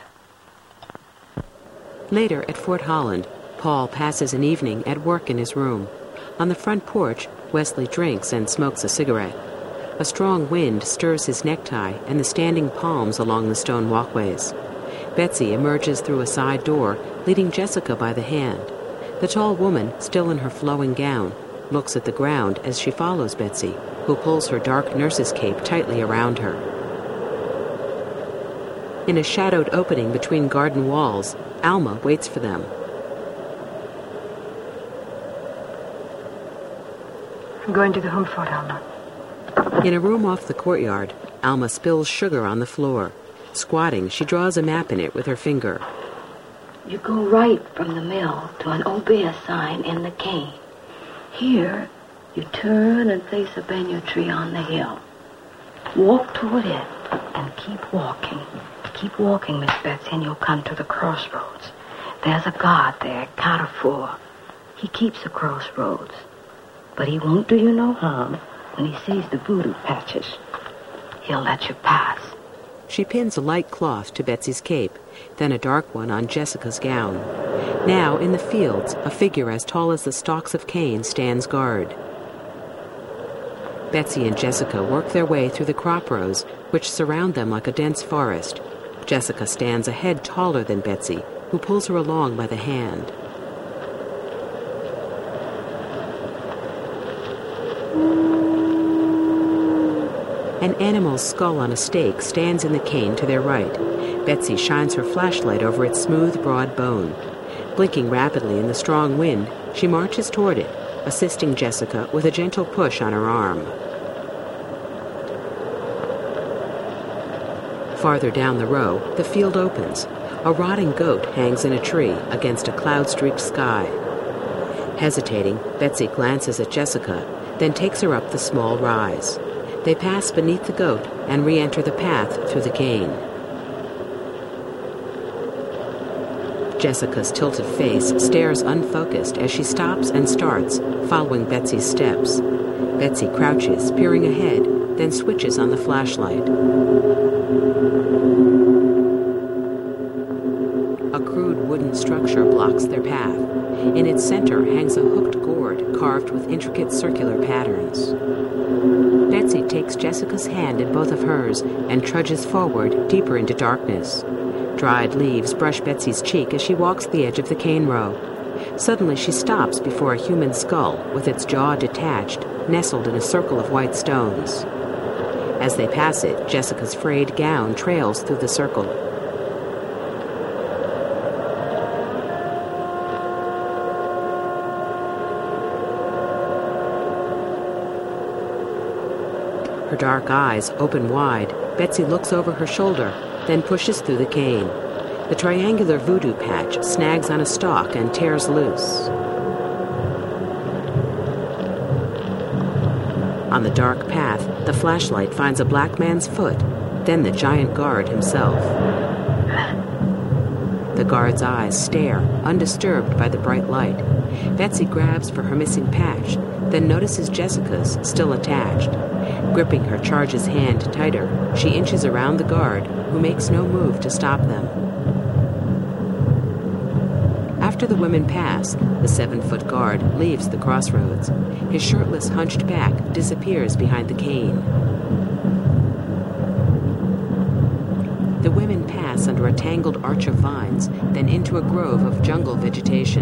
Later at Fort Holland, Paul passes an evening at work in his room. On the front porch, Wesley drinks and smokes a cigarette. A strong wind stirs his necktie and the standing palms along the stone walkways. Betsy emerges through a side door, leading Jessica by the hand. The tall woman, still in her flowing gown, looks at the ground as she follows Betsy, who pulls her dark nurse's cape tightly around her. In a shadowed opening between garden walls, Alma waits for them. I'm going to the Humfort, Alma. In a room off the courtyard, Alma spills sugar on the floor. Squatting, she draws a map in it with her finger. You go right from the mill to an obeah sign in the cane. Here, you turn and face a banyan tree on the hill. Walk toward it and keep walking. Keep walking, Miss Betsy, and you'll come to the crossroads. There's a guard there, count of 4. He keeps the crossroads. But he won't do you no harm. When he sees the voodoo patches, he'll let you pass. She pins a light cloth to Betsy's cape, then a dark one on Jessica's gown. Now, in the fields, a figure as tall as the stalks of cane stands guard. Betsy and Jessica work their way through the crop rows, which surround them like a dense forest. Jessica stands a head taller than Betsy, who pulls her along by the hand. An animal's skull on a stake stands in the cane to their right. Betsy shines her flashlight over its smooth, broad bone. Blinking rapidly in the strong wind, she marches toward it, assisting Jessica with a gentle push on her arm. Farther down the row, the field opens. A rotting goat hangs in a tree against a cloud-streaked sky. Hesitating, Betsy glances at Jessica, then takes her up the small rise. They pass beneath the goat and re-enter the path through the cane. Jessica's tilted face stares unfocused as she stops and starts, following Betsy's steps. Betsy crouches, peering ahead, then switches on the flashlight. A crude wooden structure blocks their path. In its center hangs a hooked gourd carved with intricate circular patterns. Betsy takes Jessica's hand in both of hers and trudges forward, deeper into darkness. Dried leaves brush Betsy's cheek as she walks the edge of the cane row. Suddenly she stops before a human skull, with its jaw detached, nestled in a circle of white stones. As they pass it, Jessica's frayed gown trails through the circle. Her dark eyes open wide. Betsy looks over her shoulder, then pushes through the cane. The triangular voodoo patch snags on a stalk and tears loose. On the dark path, the flashlight finds a black man's foot, then the giant guard himself. The guard's eyes stare, undisturbed by the bright light. Betsy grabs for her missing patch, then notices Jessica's still attached. Gripping her charge's hand tighter, she inches around the guard, who makes no move to stop them. After the women pass, the 7-foot guard leaves the crossroads. His shirtless, hunched back disappears behind the cane. The women pass under a tangled arch of vines, then into a grove of jungle vegetation.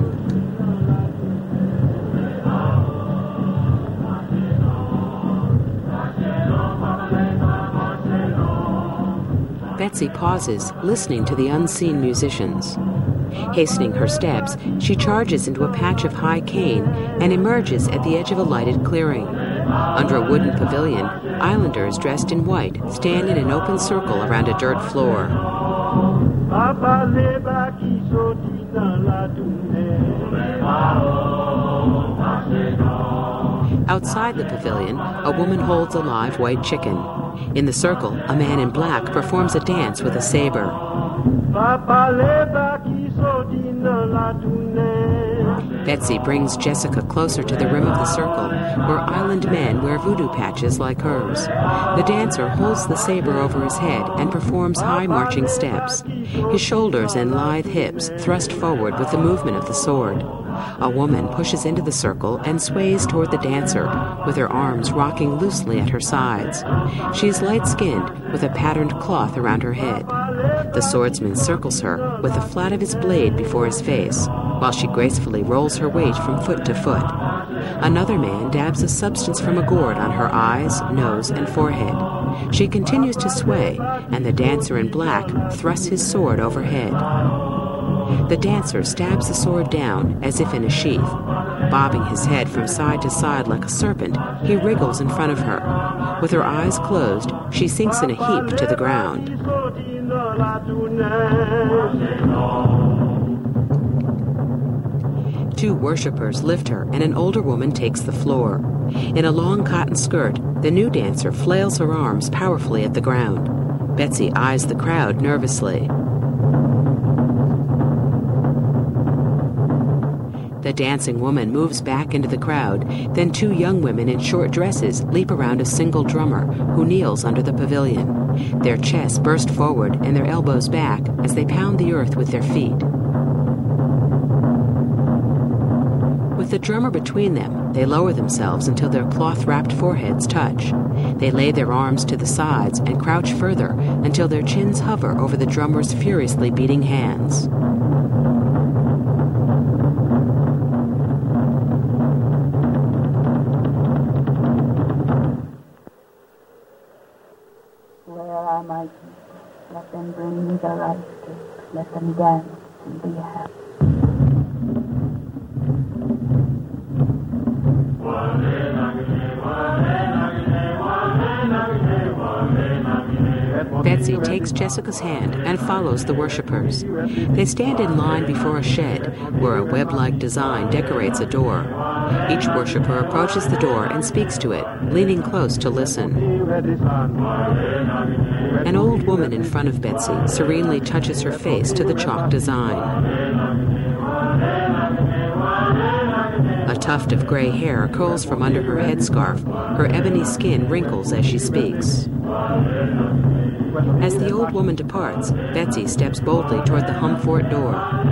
Betsy pauses, listening to the unseen musicians. Hastening her steps, she charges into a patch of high cane and emerges at the edge of a lighted clearing. Under a wooden pavilion, islanders dressed in white stand in an open circle around a dirt floor. Outside the pavilion, a woman holds a live white chicken. In the circle, a man in black performs a dance with a saber. Betsy brings Jessica closer to the rim of the circle, where island men wear voodoo patches like hers. The dancer holds the saber over his head and performs high marching steps. His shoulders and lithe hips thrust forward with the movement of the sword. A woman pushes into the circle and sways toward the dancer, with her arms rocking loosely at her sides. She is light-skinned, with a patterned cloth around her head. The swordsman circles her with the flat of his blade before his face, while she gracefully rolls her weight from foot to foot. Another man dabs a substance from a gourd on her eyes, nose, and forehead. She continues to sway, and the dancer in black thrusts his sword overhead. The dancer stabs the sword down as if in a sheath. Bobbing his head from side to side like a serpent, he wriggles in front of her. With her eyes closed, she sinks in a heap to the ground. Two worshippers lift her, and an older woman takes the floor. In a long cotton skirt, the new dancer flails her arms powerfully at the ground. Betsy eyes the crowd nervously. The dancing woman moves back into the crowd, then two young women in short dresses leap around a single drummer, who kneels under the pavilion. Their chests burst forward and their elbows back as they pound the earth with their feet. With the drummer between them, they lower themselves until their cloth-wrapped foreheads touch. They lay their arms to the sides and crouch further until their chins hover over the drummer's furiously beating hands. Let them bring me the rice cakes. Let them dance and be happy. Betsy takes Jessica's hand and follows the worshippers. They stand in line before a shed where a web-like design decorates a door. Each worshipper approaches the door and speaks to it, leaning close to listen. An old woman in front of Betsy serenely touches her face to the chalk design. A tuft of gray hair curls from under her headscarf. Her ebony skin wrinkles as she speaks. As the old woman departs, Betsy steps boldly toward the Humfort door.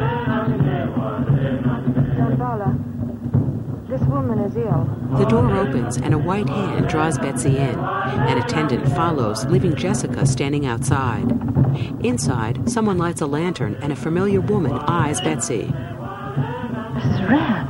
Shambhala, this woman is ill. The door opens and a white hand draws Betsy in. An attendant follows, leaving Jessica standing outside. Inside, someone lights a lantern and a familiar woman eyes Betsy. Mrs. Rand.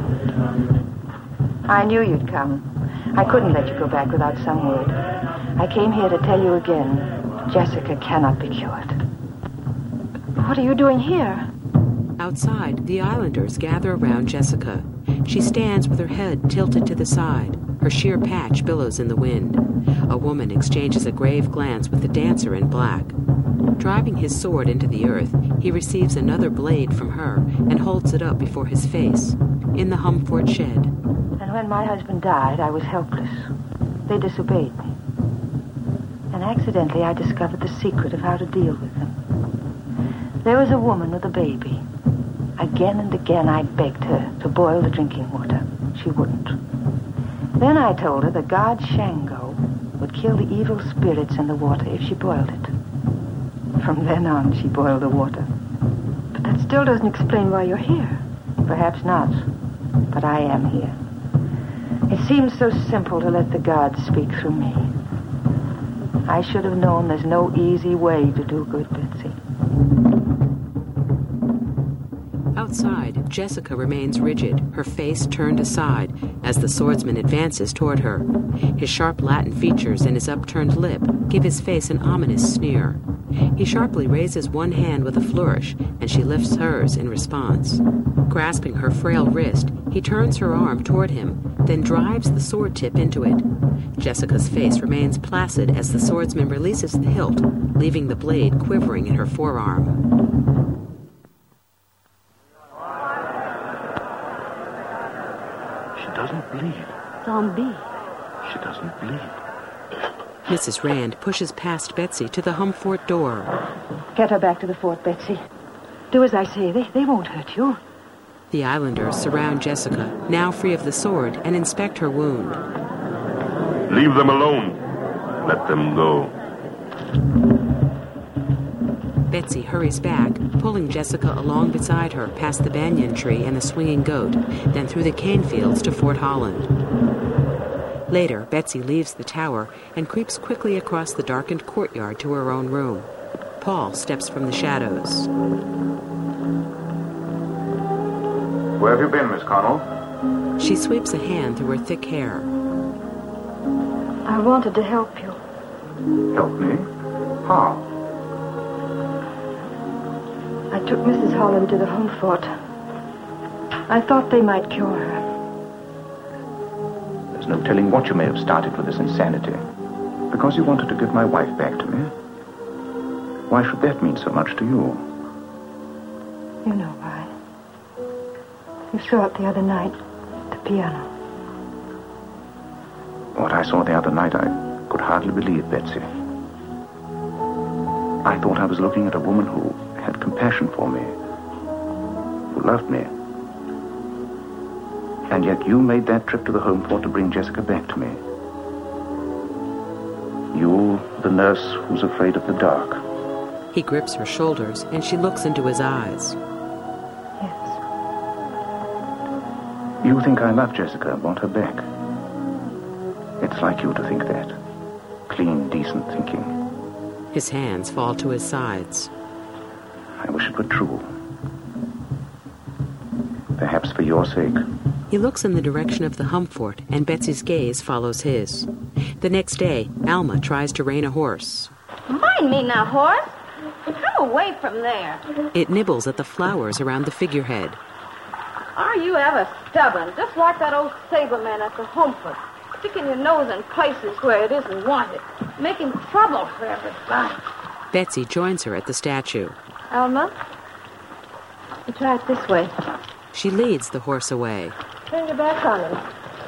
I knew you'd come. I couldn't let you go back without some word. I came here to tell you again, Jessica cannot be cured. What are you doing here? Outside, the islanders gather around Jessica. She stands with her head tilted to the side. Her sheer patch billows in the wind. A woman exchanges a grave glance with the dancer in black. Driving his sword into the earth, he receives another blade from her and holds it up before his face, in the Humfort shed. And when my husband died, I was helpless. They disobeyed me. And accidentally I discovered the secret of how to deal with them. There was a woman with a baby. Again and again I begged her to boil the drinking water. She wouldn't. Then I told her the god Shango would kill the evil spirits in the water if she boiled it. From then on, she boiled the water. But that still doesn't explain why you're here. Perhaps not, but I am here. It seems so simple to let the gods speak through me. I should have known there's no easy way to do good, Betsy. Outside, Jessica remains rigid, her face turned aside, as the swordsman advances toward her. His sharp Latin features and his upturned lip give his face an ominous sneer. He sharply raises one hand with a flourish, and she lifts hers in response. Grasping her frail wrist, he turns her arm toward him, then drives the sword tip into it. Jessica's face remains placid as the swordsman releases the hilt, leaving the blade quivering in her forearm. Doesn't bleed. Zombie. She doesn't bleed. Mrs. Rand pushes past Betsy to the Humfort door. Get her back to the fort, Betsy. Do as I say. They won't hurt you. The islanders surround Jessica, now free of the sword, and inspect her wound. Leave them alone. Let them go. Betsy hurries back, pulling Jessica along beside her past the banyan tree and the swinging goat, then through the cane fields to Fort Holland. Later, Betsy leaves the tower and creeps quickly across the darkened courtyard to her own room. Paul steps from the shadows. Where have you been, Miss Connell? She sweeps a hand through her thick hair. I wanted to help you. Help me? How? I took Mrs. Holland to the Humfort. I thought they might cure her. There's no telling what you may have started with this insanity. Because you wanted to give my wife back to me. Why should that mean so much to you? You know why. You saw it the other night at the piano. What I saw the other night, I could hardly believe, Betsy. I thought I was looking at a woman who had compassion for me, who loved me. And yet you made that trip to the Humfort to bring Jessica back to me. You, the nurse who's afraid of the dark. He grips her shoulders, and she looks into his eyes. Yes. You think I love Jessica and want her back. It's like you to think that. Clean, decent thinking. His hands fall to his sides. I wish it were true. Perhaps for your sake. He looks in the direction of the Humfort, and Betsy's gaze follows his. The next day, Alma tries to rein a horse. Mind me now, horse. Come away from there. It nibbles at the flowers around the figurehead. Are you ever stubborn? Just like that old sableman at the Humfort. Sticking your nose in places where it isn't wanted. Making trouble for everybody. Betsy joins her at the statue. Alma, you try it this way. She leads the horse away. Turn your back on him.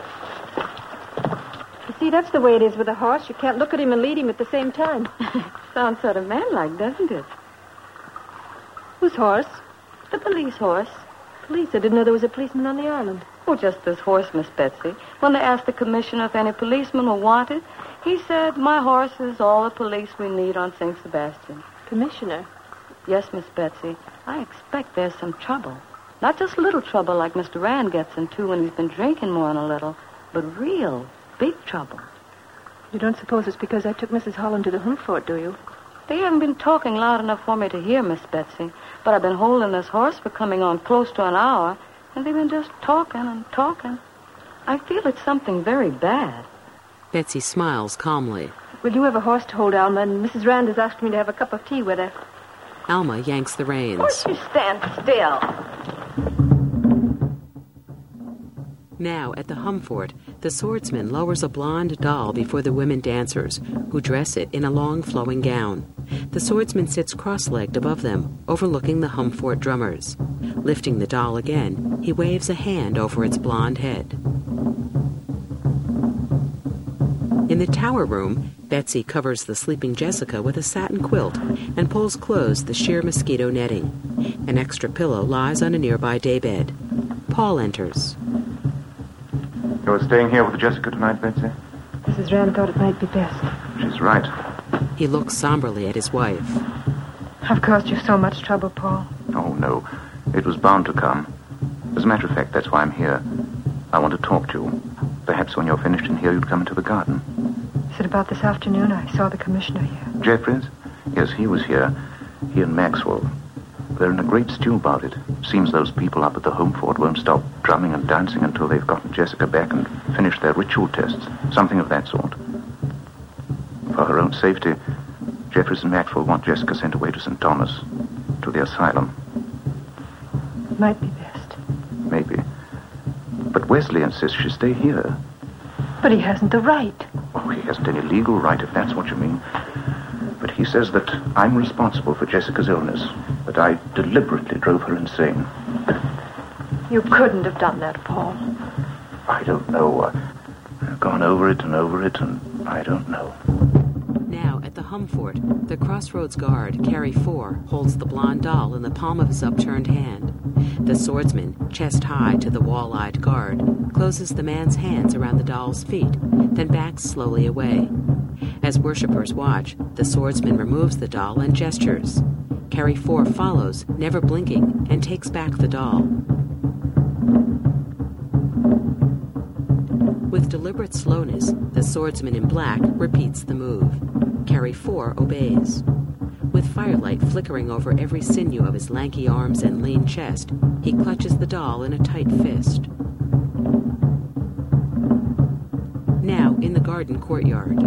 You see, that's the way it is with a horse. You can't look at him and lead him at the same time. Sounds sort of manlike, doesn't it? Whose horse? The police horse. Police? I didn't know there was a policeman on the island. Oh, just this horse, Miss Betsy. When they asked the commissioner if any policemen were wanted, he said, my horse is all the police we need on St. Sebastian. Commissioner? Yes, Miss Betsy. I expect there's some trouble. Not just little trouble like Mr. Rand gets into when he's been drinking more than a little, but real, big trouble. You don't suppose it's because I took Mrs. Holland to the Humfort, do you? They haven't been talking loud enough for me to hear, Miss Betsy. But I've been holding this horse for coming on close to an hour, and they've been just talking and talking. I feel it's something very bad. Betsy smiles calmly. Well, you have a horse to hold, Alma, and Mrs. Rand has asked me to have a cup of tea with her. Alma yanks the reins. Won't you stand still? Now, at the Humfort, the swordsman lowers a blonde doll before the women dancers, who dress it in a long flowing gown. The swordsman sits cross-legged above them, overlooking the Humfort drummers. Lifting the doll again, he waves a hand over its blonde head. In In the tower room, Betsy covers the sleeping Jessica with a satin quilt and pulls close the sheer mosquito netting. An extra pillow lies on a nearby daybed. Paul enters. You're staying here with Jessica tonight, Betsy? Mrs. Rand thought it might be best. She's right. He looks somberly at his wife. I've caused you so much trouble, Paul. Oh, no. It was bound to come. As a matter of fact, that's why I'm here. I want to talk to you. Perhaps when you're finished in here, you'd come into the garden. Is it about this afternoon? I saw the commissioner here. Jeffries? Yes, he was here. He and Maxwell. They're in a great stew about it. Seems those people up at the home fort won't stop drumming and dancing until they've gotten Jessica back and finished their ritual tests. Something of that sort. For her own safety, Jeffries and Maxwell want Jessica sent away to St. Thomas, to the asylum. It might be best. Maybe. But Wesley insists she stay here. But he hasn't the right. Oh, he hasn't any legal right, if that's what you mean. But he says that I'm responsible for Jessica's illness, that I deliberately drove her insane. You couldn't have done that, Paul. I don't know. I've gone over it, and I don't know. Now, at the Humfort, the Crossroads guard, Carrie Four, holds the blonde doll in the palm of his upturned hand. The swordsman, chest high to the wall-eyed guard, closes the man's hands around the doll's feet, then backs slowly away. As worshippers watch, the swordsman removes the doll and gestures. Carrie Four follows, never blinking, and takes back the doll. With deliberate slowness, the swordsman in black repeats the move. Carrie Four obeys. With firelight flickering over every sinew of his lanky arms and lean chest, he clutches the doll in a tight fist. Now, in the garden courtyard.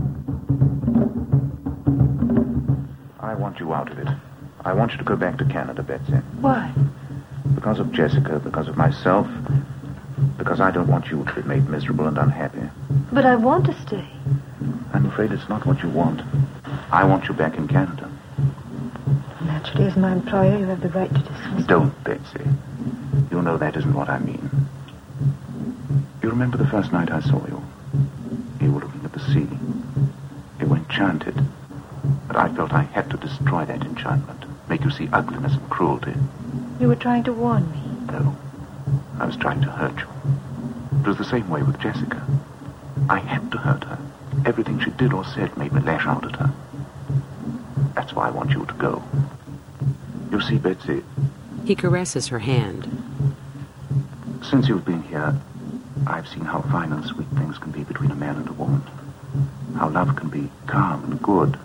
I want you out of it. I want you to go back to Canada, Betsy. Why? Because of Jessica, because of myself, because I don't want you to be made miserable and unhappy. But I want to stay. I'm afraid it's not what you want. I want you back in Canada. Naturally, as my employer, you have the right to dismiss me. Don't, Betsy. You know that isn't what I mean. You remember the first night I saw you? You were looking at the sea. You were enchanted. But I felt I had to destroy that enchantment, make you see ugliness and cruelty. You were trying to warn me. No. I was trying to hurt you. It was the same way with Jessica. I had to hurt her. Everything she did or said made me lash out at her. That's why I want you to go. You see, Betsy... He caresses her hand. Since you've been here, I've seen how fine and sweet things can be between a man and a woman. How love can be calm and good.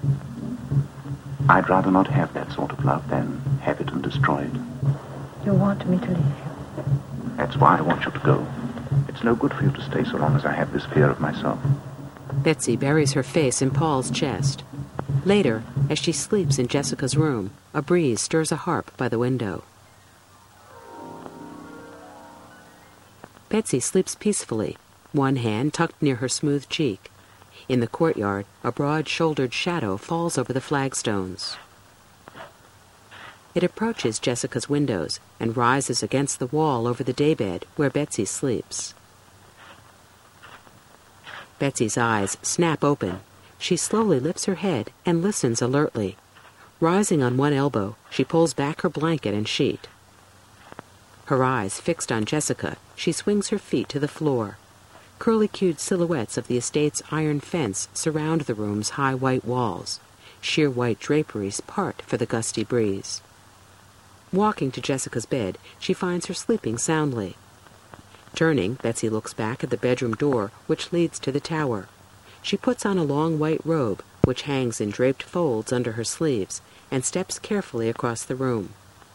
I'd rather not have that sort of love than have it and destroy it. You want me to leave you? That's why I want you to go. It's no good for you to stay so long as I have this fear of myself. Betsy buries her face in Paul's chest. Later, as she sleeps in Jessica's room, a breeze stirs a harp by the window. Betsy sleeps peacefully, one hand tucked near her smooth cheek. In the courtyard, a broad-shouldered shadow falls over the flagstones. It approaches Jessica's windows and rises against the wall over the daybed where Betsy sleeps. Betsy's eyes snap open. She slowly lifts her head and listens alertly. Rising on one elbow, she pulls back her blanket and sheet. Her eyes fixed on Jessica, she swings her feet to the floor. Curly-cued silhouettes of the estate's iron fence surround the room's high white walls. Sheer white draperies part for the gusty breeze. Walking to Jessica's bed, she finds her sleeping soundly. Turning, Betsy looks back at the bedroom door, which leads to the tower. She puts on a long white robe, which hangs in draped folds under her sleeves, and steps carefully across the room.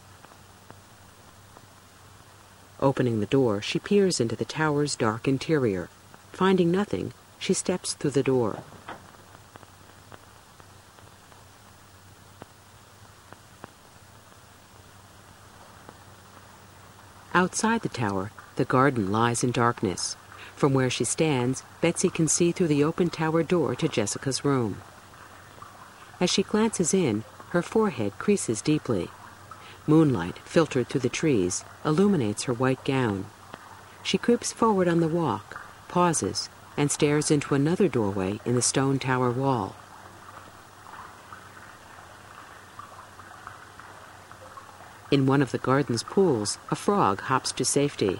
Opening the door, she peers into the tower's dark interior. Finding nothing, she steps through the door. Outside the tower, the garden lies in darkness. From where she stands, Betsy can see through the open tower door to Jessica's room. As she glances in, her forehead creases deeply. Moonlight, filtered through the trees, illuminates her white gown. She creeps forward on the walk, pauses, and stares into another doorway in the stone tower wall. In one of the garden's pools, a frog hops to safety.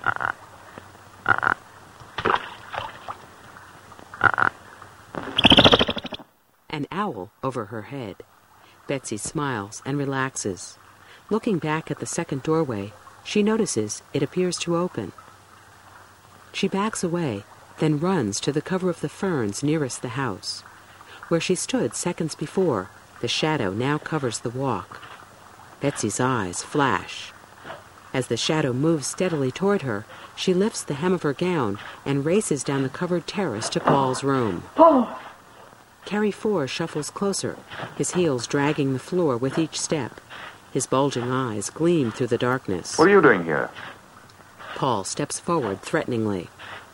An owl over her head. Betsy smiles and relaxes. Looking back at the second doorway, she notices it appears to open. She backs away, then runs to the cover of the ferns nearest the house. Where she stood seconds before, the shadow now covers the walk. Betsy's eyes flash. As the shadow moves steadily toward her, she lifts the hem of her gown and races down the covered terrace to Paul's room. Paul! Carrie Four shuffles closer, his heels dragging the floor with each step. His bulging eyes gleam through the darkness. What are you doing here? Paul steps forward threateningly.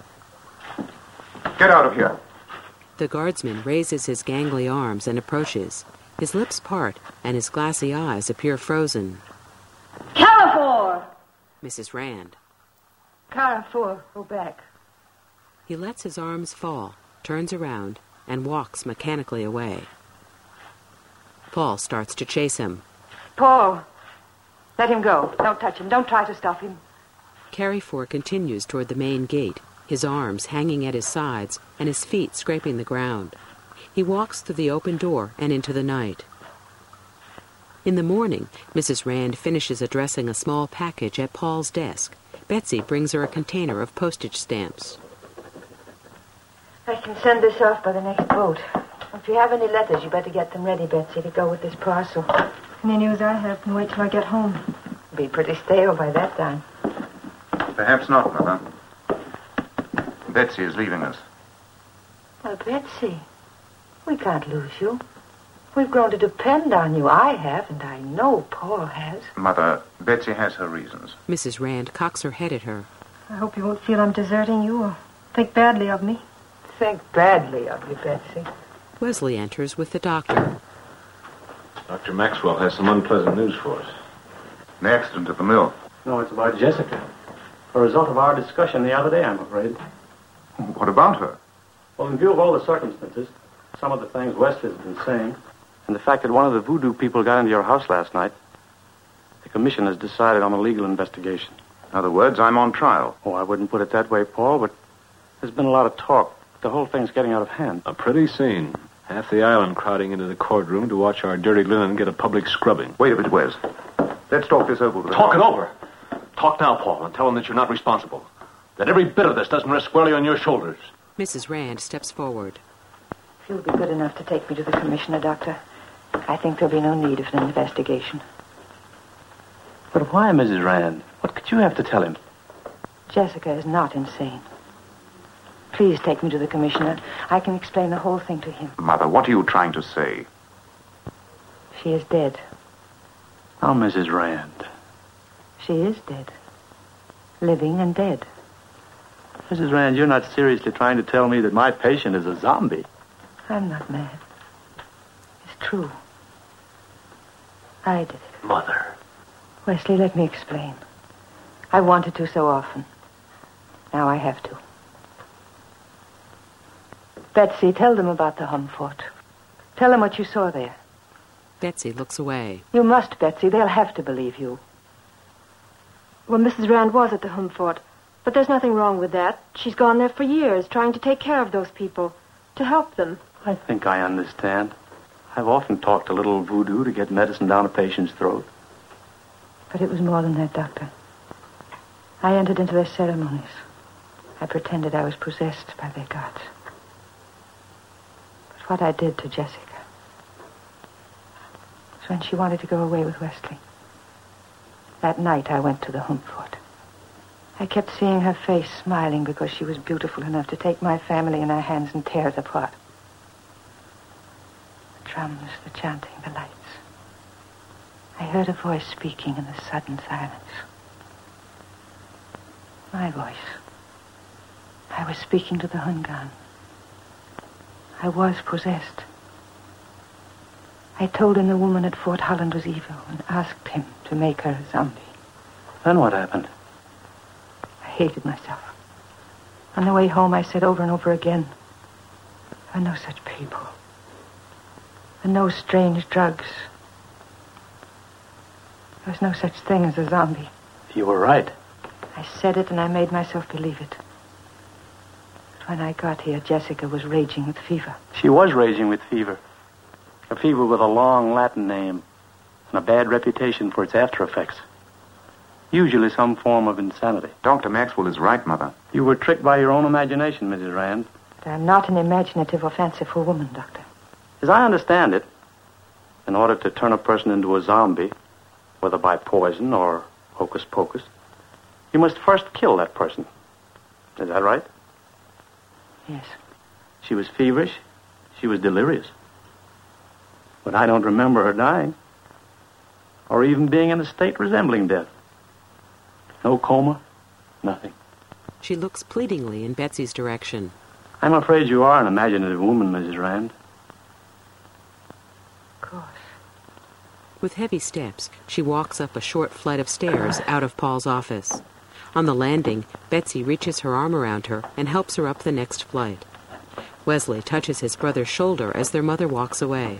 Get out of here. The guardsman raises his gangly arms and approaches. His lips part, and his glassy eyes appear frozen. Califor! Mrs. Rand. Califor, go back. He lets his arms fall, turns around, and walks mechanically away. Paul starts to chase him. Paul, let him go. Don't touch him. Don't try to stop him. Carrie Four continues toward the main gate, his arms hanging at his sides and his feet scraping the ground. He walks through the open door and into the night. In the morning, Mrs. Rand finishes addressing a small package at Paul's desk. Betsy brings her a container of postage stamps. I can send this off by the next boat. If you have any letters, you better get them ready, Betsy, to go with this parcel. Any news I have can wait till I get home. Be pretty stale by that time. Perhaps not, Mother. Betsy is leaving us. Well, Betsy, we can't lose you. We've grown to depend on you. I have, and I know Paul has. Mother, Betsy has her reasons. Mrs. Rand cocks her head at her. I hope you won't feel I'm deserting you or think badly of me. Think badly of you, Betsy. Wesley enters with the doctor. Dr. Maxwell has some unpleasant news for us. An accident at the mill. No, it's about Jessica. A result of our discussion the other day, I'm afraid. What about her? Well, in view of all the circumstances, some of the things Wesley's been saying, and the fact that one of the voodoo people got into your house last night, the commission has decided on a legal investigation. In other words, I'm on trial. Oh, I wouldn't put it that way, Paul, but there's been a lot of talk. The whole thing's getting out of hand. A pretty scene. Half the island crowding into the courtroom to watch our dirty linen get a public scrubbing. Wait a bit, Wes. Let's talk this over with the Talk it over. Talk now, Paul, and tell them that you're not responsible. That every bit of this doesn't rest squarely on your shoulders. Mrs. Rand steps forward. If you'll be good enough to take me to the commissioner, Doctor, I think there'll be no need of an investigation. But why, Mrs. Rand? What could you have to tell him? Jessica is not insane. Please take me to the commissioner. I can explain the whole thing to him. Mother, what are you trying to say? She is dead. Oh, Mrs. Rand. She is dead. Living and dead. Mrs. Rand, you're not seriously trying to tell me that my patient is a zombie. I'm not mad. It's true. I did it. Mother. Wesley, let me explain. I wanted to so often. Now I have to. Betsy, tell them about the Humfort. Tell them what you saw there. Betsy looks away. You must, Betsy. They'll have to believe you. Well, Mrs. Rand was at the Humfort, but there's nothing wrong with that. She's gone there for years, trying to take care of those people, to help them. I think I understand. I've often talked a little voodoo to get medicine down a patient's throat. But it was more than that, Doctor. I entered into their ceremonies. I pretended I was possessed by their gods. But what I did to Jessica was when she wanted to go away with Wesley. That night I went to the Humfort. I kept seeing her face smiling because she was beautiful enough to take my family in her hands and tear it apart. The drums, the chanting, the lights. I heard a voice speaking in the sudden silence. My voice. I was speaking to the Hungan. I was possessed. I told him the woman at Fort Holland was evil and asked him to make her a zombie. Then what happened? I hated myself. On the way home, I said over and over again, there are no such people. There are no strange drugs. There's no such thing as a zombie. You were right. I said it and I made myself believe it. But when I got here, Jessica was raging with fever. She was raging with fever. A fever with a long Latin name and a bad reputation for its after effects. Usually some form of insanity. Dr. Maxwell is right, Mother. You were tricked by your own imagination, Mrs. Rand. But I'm not an imaginative or fanciful woman, Doctor. As I understand it, in order to turn a person into a zombie, whether by poison or hocus pocus, you must first kill that person. Is that right? Yes. She was feverish. She was delirious. But I don't remember her dying. Or even being in a state resembling death. No coma, nothing. She looks pleadingly in Betsy's direction. I'm afraid you are an imaginative woman, Mrs. Rand. Of course. With heavy steps, she walks up a short flight of stairs out of Paul's office. On the landing, Betsy reaches her arm around her and helps her up the next flight. Wesley touches his brother's shoulder as their mother walks away.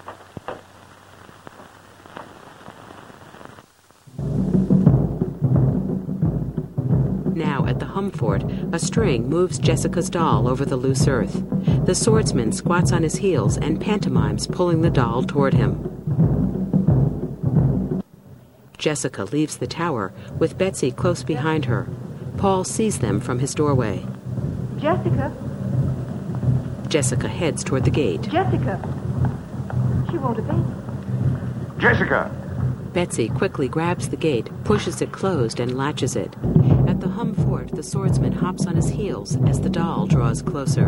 Now, at the Humfort, a string moves Jessica's doll over the loose earth. The swordsman squats on his heels and pantomimes pulling the doll toward him. Jessica leaves the tower, with Betsy close behind her. Paul sees them from his doorway. Jessica? Jessica heads toward the gate. Jessica! She won't obey. Jessica! Betsy quickly grabs the gate, pushes it closed, and latches it. At the Humfort, the swordsman hops on his heels as the doll draws closer.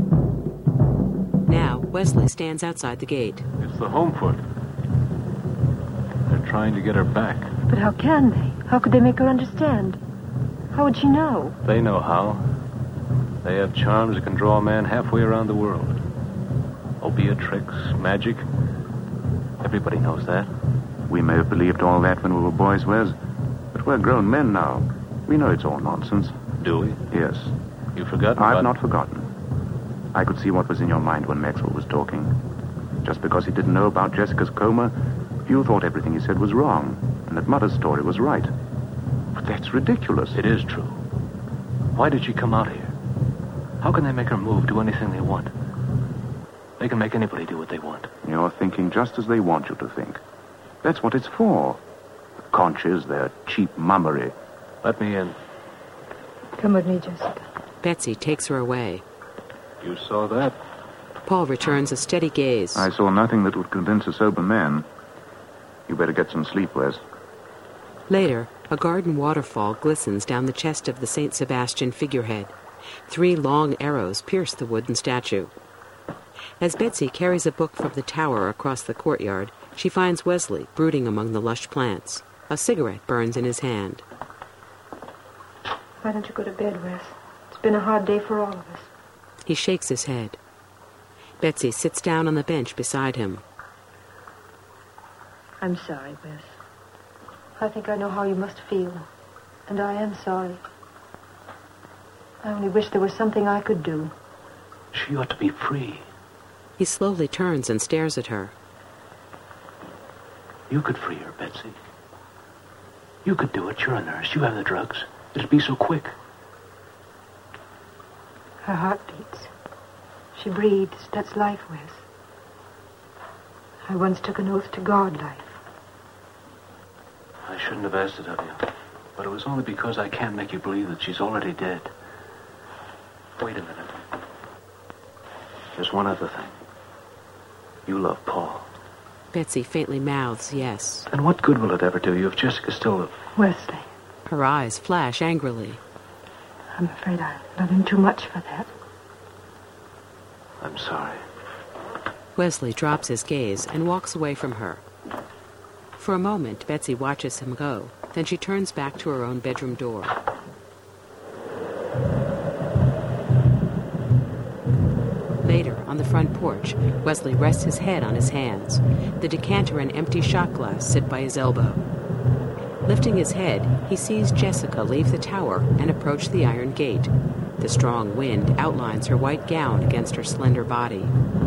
Now, Wesley stands outside the gate. It's the Humfort. They're trying to get her back. But how can they? How could they make her understand? How would she know? They know how. They have charms that can draw a man halfway around the world. Opiate tricks, magic. Everybody knows that. We may have believed all that when we were boys, Wes, but we're grown men now. We know it's all nonsense. Do we? Yes. You've forgotten I've not forgotten. I could see what was in your mind when Maxwell was talking. Just because he didn't know about Jessica's coma, you thought everything he said was wrong, and that Mother's story was right. But that's ridiculous. It is true. Why did she come out here? How can they make her move, do anything they want? They can make anybody do what they want. You're thinking just as they want you to think. That's what it's for. The conches, their cheap mummery. Let me in. Come with me, Jessica. Betsy takes her away. You saw that? Paul returns a steady gaze. I saw nothing that would convince a sober man. You better get some sleep, Wes. Later, a garden waterfall glistens down the chest of the St. Sebastian figurehead. 3 long arrows pierce the wooden statue. As Betsy carries a book from the tower across the courtyard, she finds Wesley brooding among the lush plants. A cigarette burns in his hand. Why don't you go to bed, Wes? It's been a hard day for all of us. He shakes his head. Betsy sits down on the bench beside him. I'm sorry, Wes. I think I know how you must feel. And I am sorry. I only wish there was something I could do. She ought to be free. He slowly turns and stares at her. You could free her, Betsy. You could do it. You're a nurse. You have the drugs. It'd be so quick. Her heart beats. She breathes. That's life, Wes. I once took an oath to guard life. I shouldn't have asked it of you. But it was only because I can't make you believe that she's already dead. Wait a minute. There's one other thing. You love Paul. Betsy faintly mouths yes. And what good will it ever do you if Jessica still... Wesley. Her eyes flash angrily. I'm afraid I love him too much for that. I'm sorry. Wesley drops his gaze and walks away from her. For a moment, Betsy watches him go. Then she turns back to her own bedroom door. Later, on the front porch, Wesley rests his head on his hands. The decanter and empty shot glass sit by his elbow. Lifting his head, he sees Jessica leave the tower and approach the iron gate. The strong wind outlines her white gown against her slender body.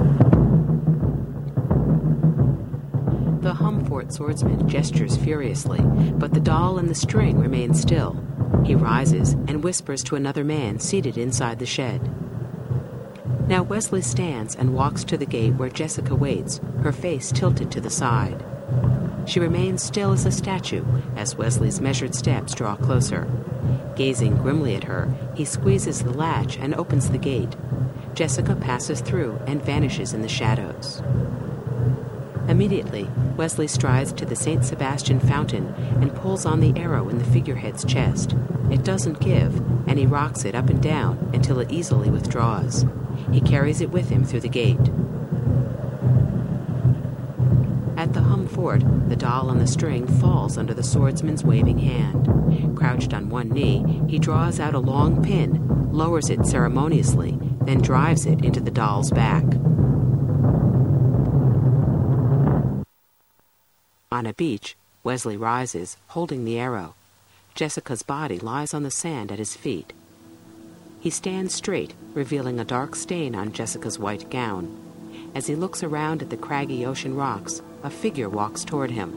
The Humfort swordsman gestures furiously, but the doll and the string remain still. He rises and whispers to another man seated inside the shed. Now Wesley stands and walks to the gate where Jessica waits, her face tilted to the side. She remains still as a statue as Wesley's measured steps draw closer. Gazing grimly at her, he squeezes the latch and opens the gate. Jessica passes through and vanishes in the shadows. Immediately, Wesley strides to the St. Sebastian fountain and pulls on the arrow in the figurehead's chest. It doesn't give, and he rocks it up and down until it easily withdraws. He carries it with him through the gate. At the Humfort, the doll on the string falls under the swordsman's waving hand. Crouched on one knee, he draws out a long pin, lowers it ceremoniously, then drives it into the doll's back. On a beach, Wesley rises, holding the arrow. Jessica's body lies on the sand at his feet. He stands straight, revealing a dark stain on Jessica's white gown. As he looks around at the craggy ocean rocks, a figure walks toward him.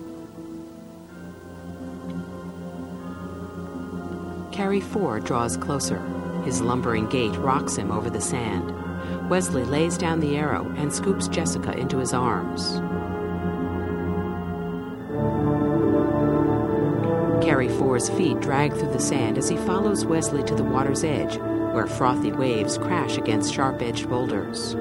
Carrie Ford draws closer. His lumbering gait rocks him over the sand. Wesley lays down the arrow and scoops Jessica into his arms. Carrie Ford's feet drag through the sand as he follows Wesley to the water's edge, where frothy waves crash against sharp-edged boulders.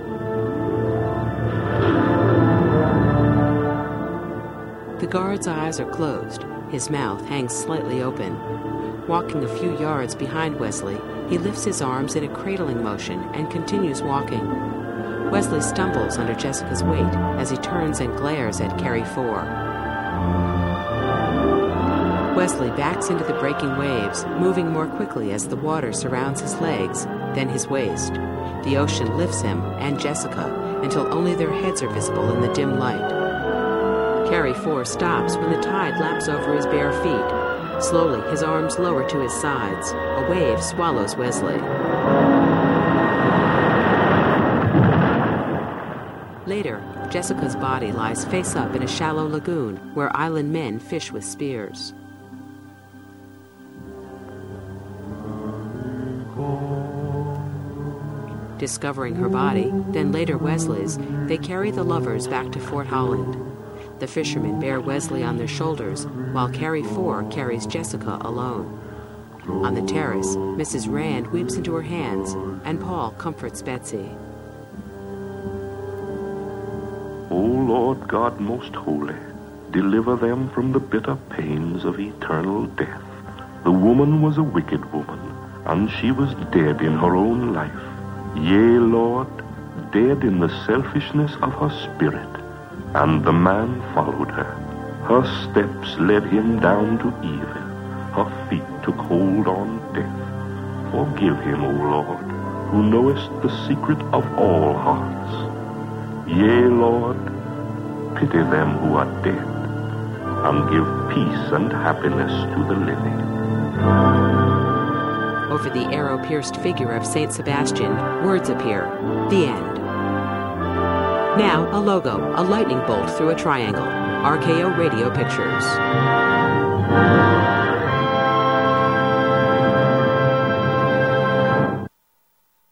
The guard's eyes are closed. His mouth hangs slightly open. Walking a few yards behind Wesley, he lifts his arms in a cradling motion and continues walking. Wesley stumbles under Jessica's weight as he turns and glares at Carrie Ford. Wesley backs into the breaking waves, moving more quickly as the water surrounds his legs, then his waist. The ocean lifts him and Jessica until only their heads are visible in the dim light. Carrie Ford stops when the tide laps over his bare feet. Slowly, his arms lower to his sides. A wave swallows Wesley. Later, Jessica's body lies face up in a shallow lagoon where island men fish with spears. Discovering her body, then later Wesley's, they carry the lovers back to Fort Holland. The fishermen bear Wesley on their shoulders, while Carrie Ford carries Jessica alone. On the terrace, Mrs. Rand weeps into her hands, and Paul comforts Betsy. O Lord God most holy, deliver them from the bitter pains of eternal death. The woman was a wicked woman, and she was dead in her own life. Yea, Lord, dead in the selfishness of her spirit. And the man followed her. Her steps led him down to evil. Her feet took hold on death. Forgive him, O Lord, who knowest the secret of all hearts. Yea, Lord, pity them who are dead, and give peace and happiness to the living. Over the arrow-pierced figure of St. Sebastian, words appear. The end. Now, a logo, a lightning bolt through a triangle. RKO Radio Pictures.